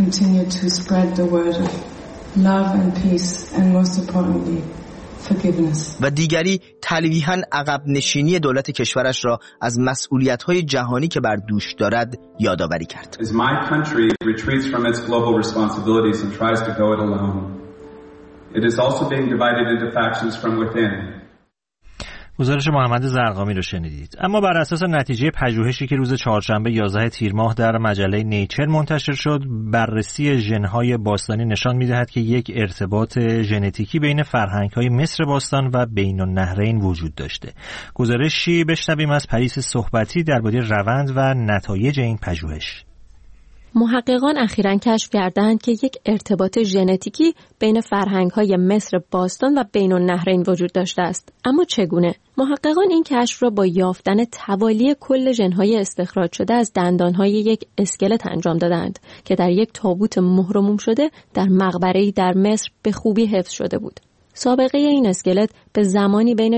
و دیگری تلویحاً عقب نشینی دولت کشورش را از مسئولیت‌های جهانی که بر دوش دارد یادآوری کرد. As my country retreats from its global responsibilities and tries to go it alone, it is also being divided into factions from within. گزارش محمد زرقامی رو شنیدید. اما بر اساس نتیجه پژوهشی که روز چهارشنبه 11 تیر ماه در مجله نیچر منتشر شد، بررسی ژن‌های باستانی نشان می‌دهد که یک ارتباط ژنتیکی بین فرهنگ‌های مصر باستان و بین النهرین وجود داشته. گزارشی بشنویم از پریس صحبتی درباره روند و نتایج این پژوهش. محققان اخیراً کشف کردند که یک ارتباط ژنتیکی بین فرهنگ‌های مصر باستان و بین النهرین وجود داشته است. اما چگونه؟ محققان این کشف را با یافتن توالی کل ژن‌های استخراج شده از دندان‌های یک اسکلت انجام دادند که در یک تابوت مهر و موم شده در مقبره‌ای در مصر به خوبی حفظ شده بود. سابقه این اسکلت به زمانی بین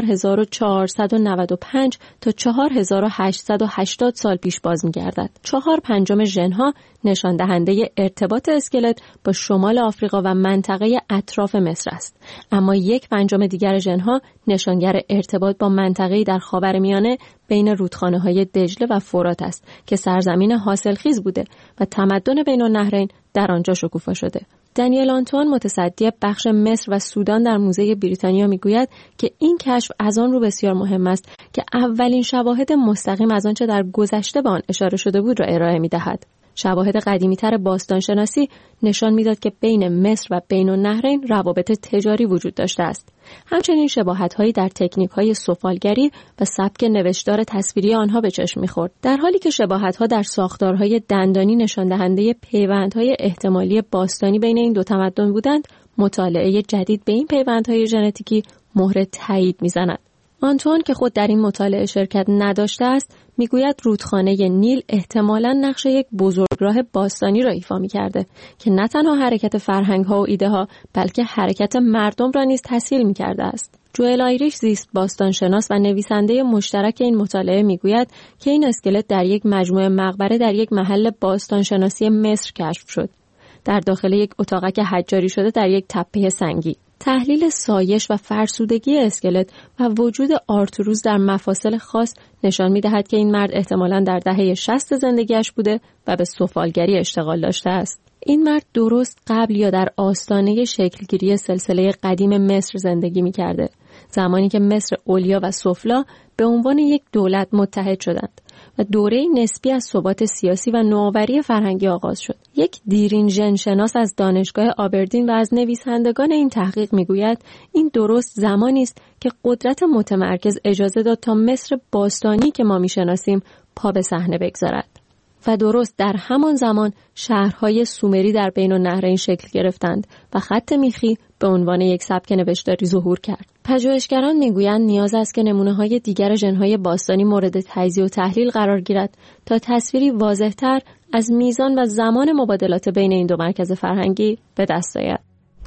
4495 تا 4880 سال پیش باز می‌گردد. 4/5 ژن‌ها نشان دهنده ارتباط اسکلت با شمال آفریقا و منطقه اطراف مصر است. اما 1/5 دیگر ژن‌ها نشانگر ارتباط با منطقه‌ای در خاورمیانه بین رودخانه‌های دجله و فرات است که سرزمین حاصلخیز بوده و تمدن بین النهرین در آنجا شکوفا شده. دانیل آنتوان متصدی بخش مصر و سودان در موزه بریتانیا میگوید که این کشف از آن رو بسیار مهم است که اولین شواهد مستقیم از آنچه در گذشته به آن اشاره شده بود را ارائه می‌دهد. شواهد قدیمی‌تر باستانشناسی نشان می‌داد که بین مصر و بین النهرین روابط تجاری وجود داشته است. همچنین شباهت‌هایی در تکنیک‌های سفالگری و سبک نوشتار تصویری آنها به چشم می‌خورد. در حالی که شباهت‌ها در ساختارهای دندانی نشان دهنده پیوندهای احتمالی باستانی بین این دو تمدن بودند، مطالعه جدید به این پیوندهای ژنتیکی مهر تایید می‌زند. آنتوان که خود در این مطالعه شرکت نداشته است، میگوید رودخانه نیل احتمالاً نقش یک بزرگراه باستانی را ایفا می‌کرده که نه تنها حرکت فرهنگ‌ها و ایده‌ها بلکه حرکت مردم را نیز تسهیل می‌کرده است. جوئل آیریش زیست باستانشناس و نویسنده مشترک این مطالعه میگوید که این اسکلت در یک مجموعه مقبره در یک محل باستانشناسی مصر کشف شد، در داخل یک اتاقک حجاری شده در یک تپه سنگی. تحلیل سایش و فرسودگی اسکلت و وجود آرتروز در مفاصل خاص نشان می‌دهد که این مرد احتمالاً در دهه 60 زندگیش بوده و به سفالگری اشتغال داشته است. این مرد درست قبل یا در آستانه شکلگیری سلسله قدیم مصر زندگی می‌کرده، زمانی که مصر علیا و سفلا به عنوان یک دولت متحد شدند و دوره نسبی از ثبات سیاسی و نوآوری فرهنگی آغاز شد. یک دیرین ژن‌شناس از دانشگاه آبردین و از نویسندگان این تحقیق میگوید این درست زمانی است که قدرت متمرکز اجازه داد تا مصر باستانی که ما میشناسیم پا به صحنه بگذارد. و درست در همان زمان شهرهای سومری در بین النهرین شکل گرفتند و خط میخی به عنوان یک سبک نوشتاری ظهور کرد. پژوهشگران میگویند نیاز است که نمونه‌های دیگر ژن‌های باستانی مورد تجزیه و تحلیل قرار گیرد تا تصویری واضح‌تر از میزان و زمان مبادلات بین این دو مرکز فرهنگی به دست آید.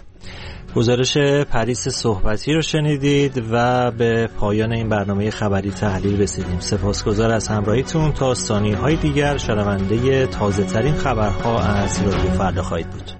گزارش پریس صحبتی رو شنیدید و به پایان این برنامه خبری تحلیل رسیدیم. سپاسگزار از همراهیتون. تا ثانیه‌های دیگر شنونده تازه‌ترین خبرها از رادیو فردا خواهید بود.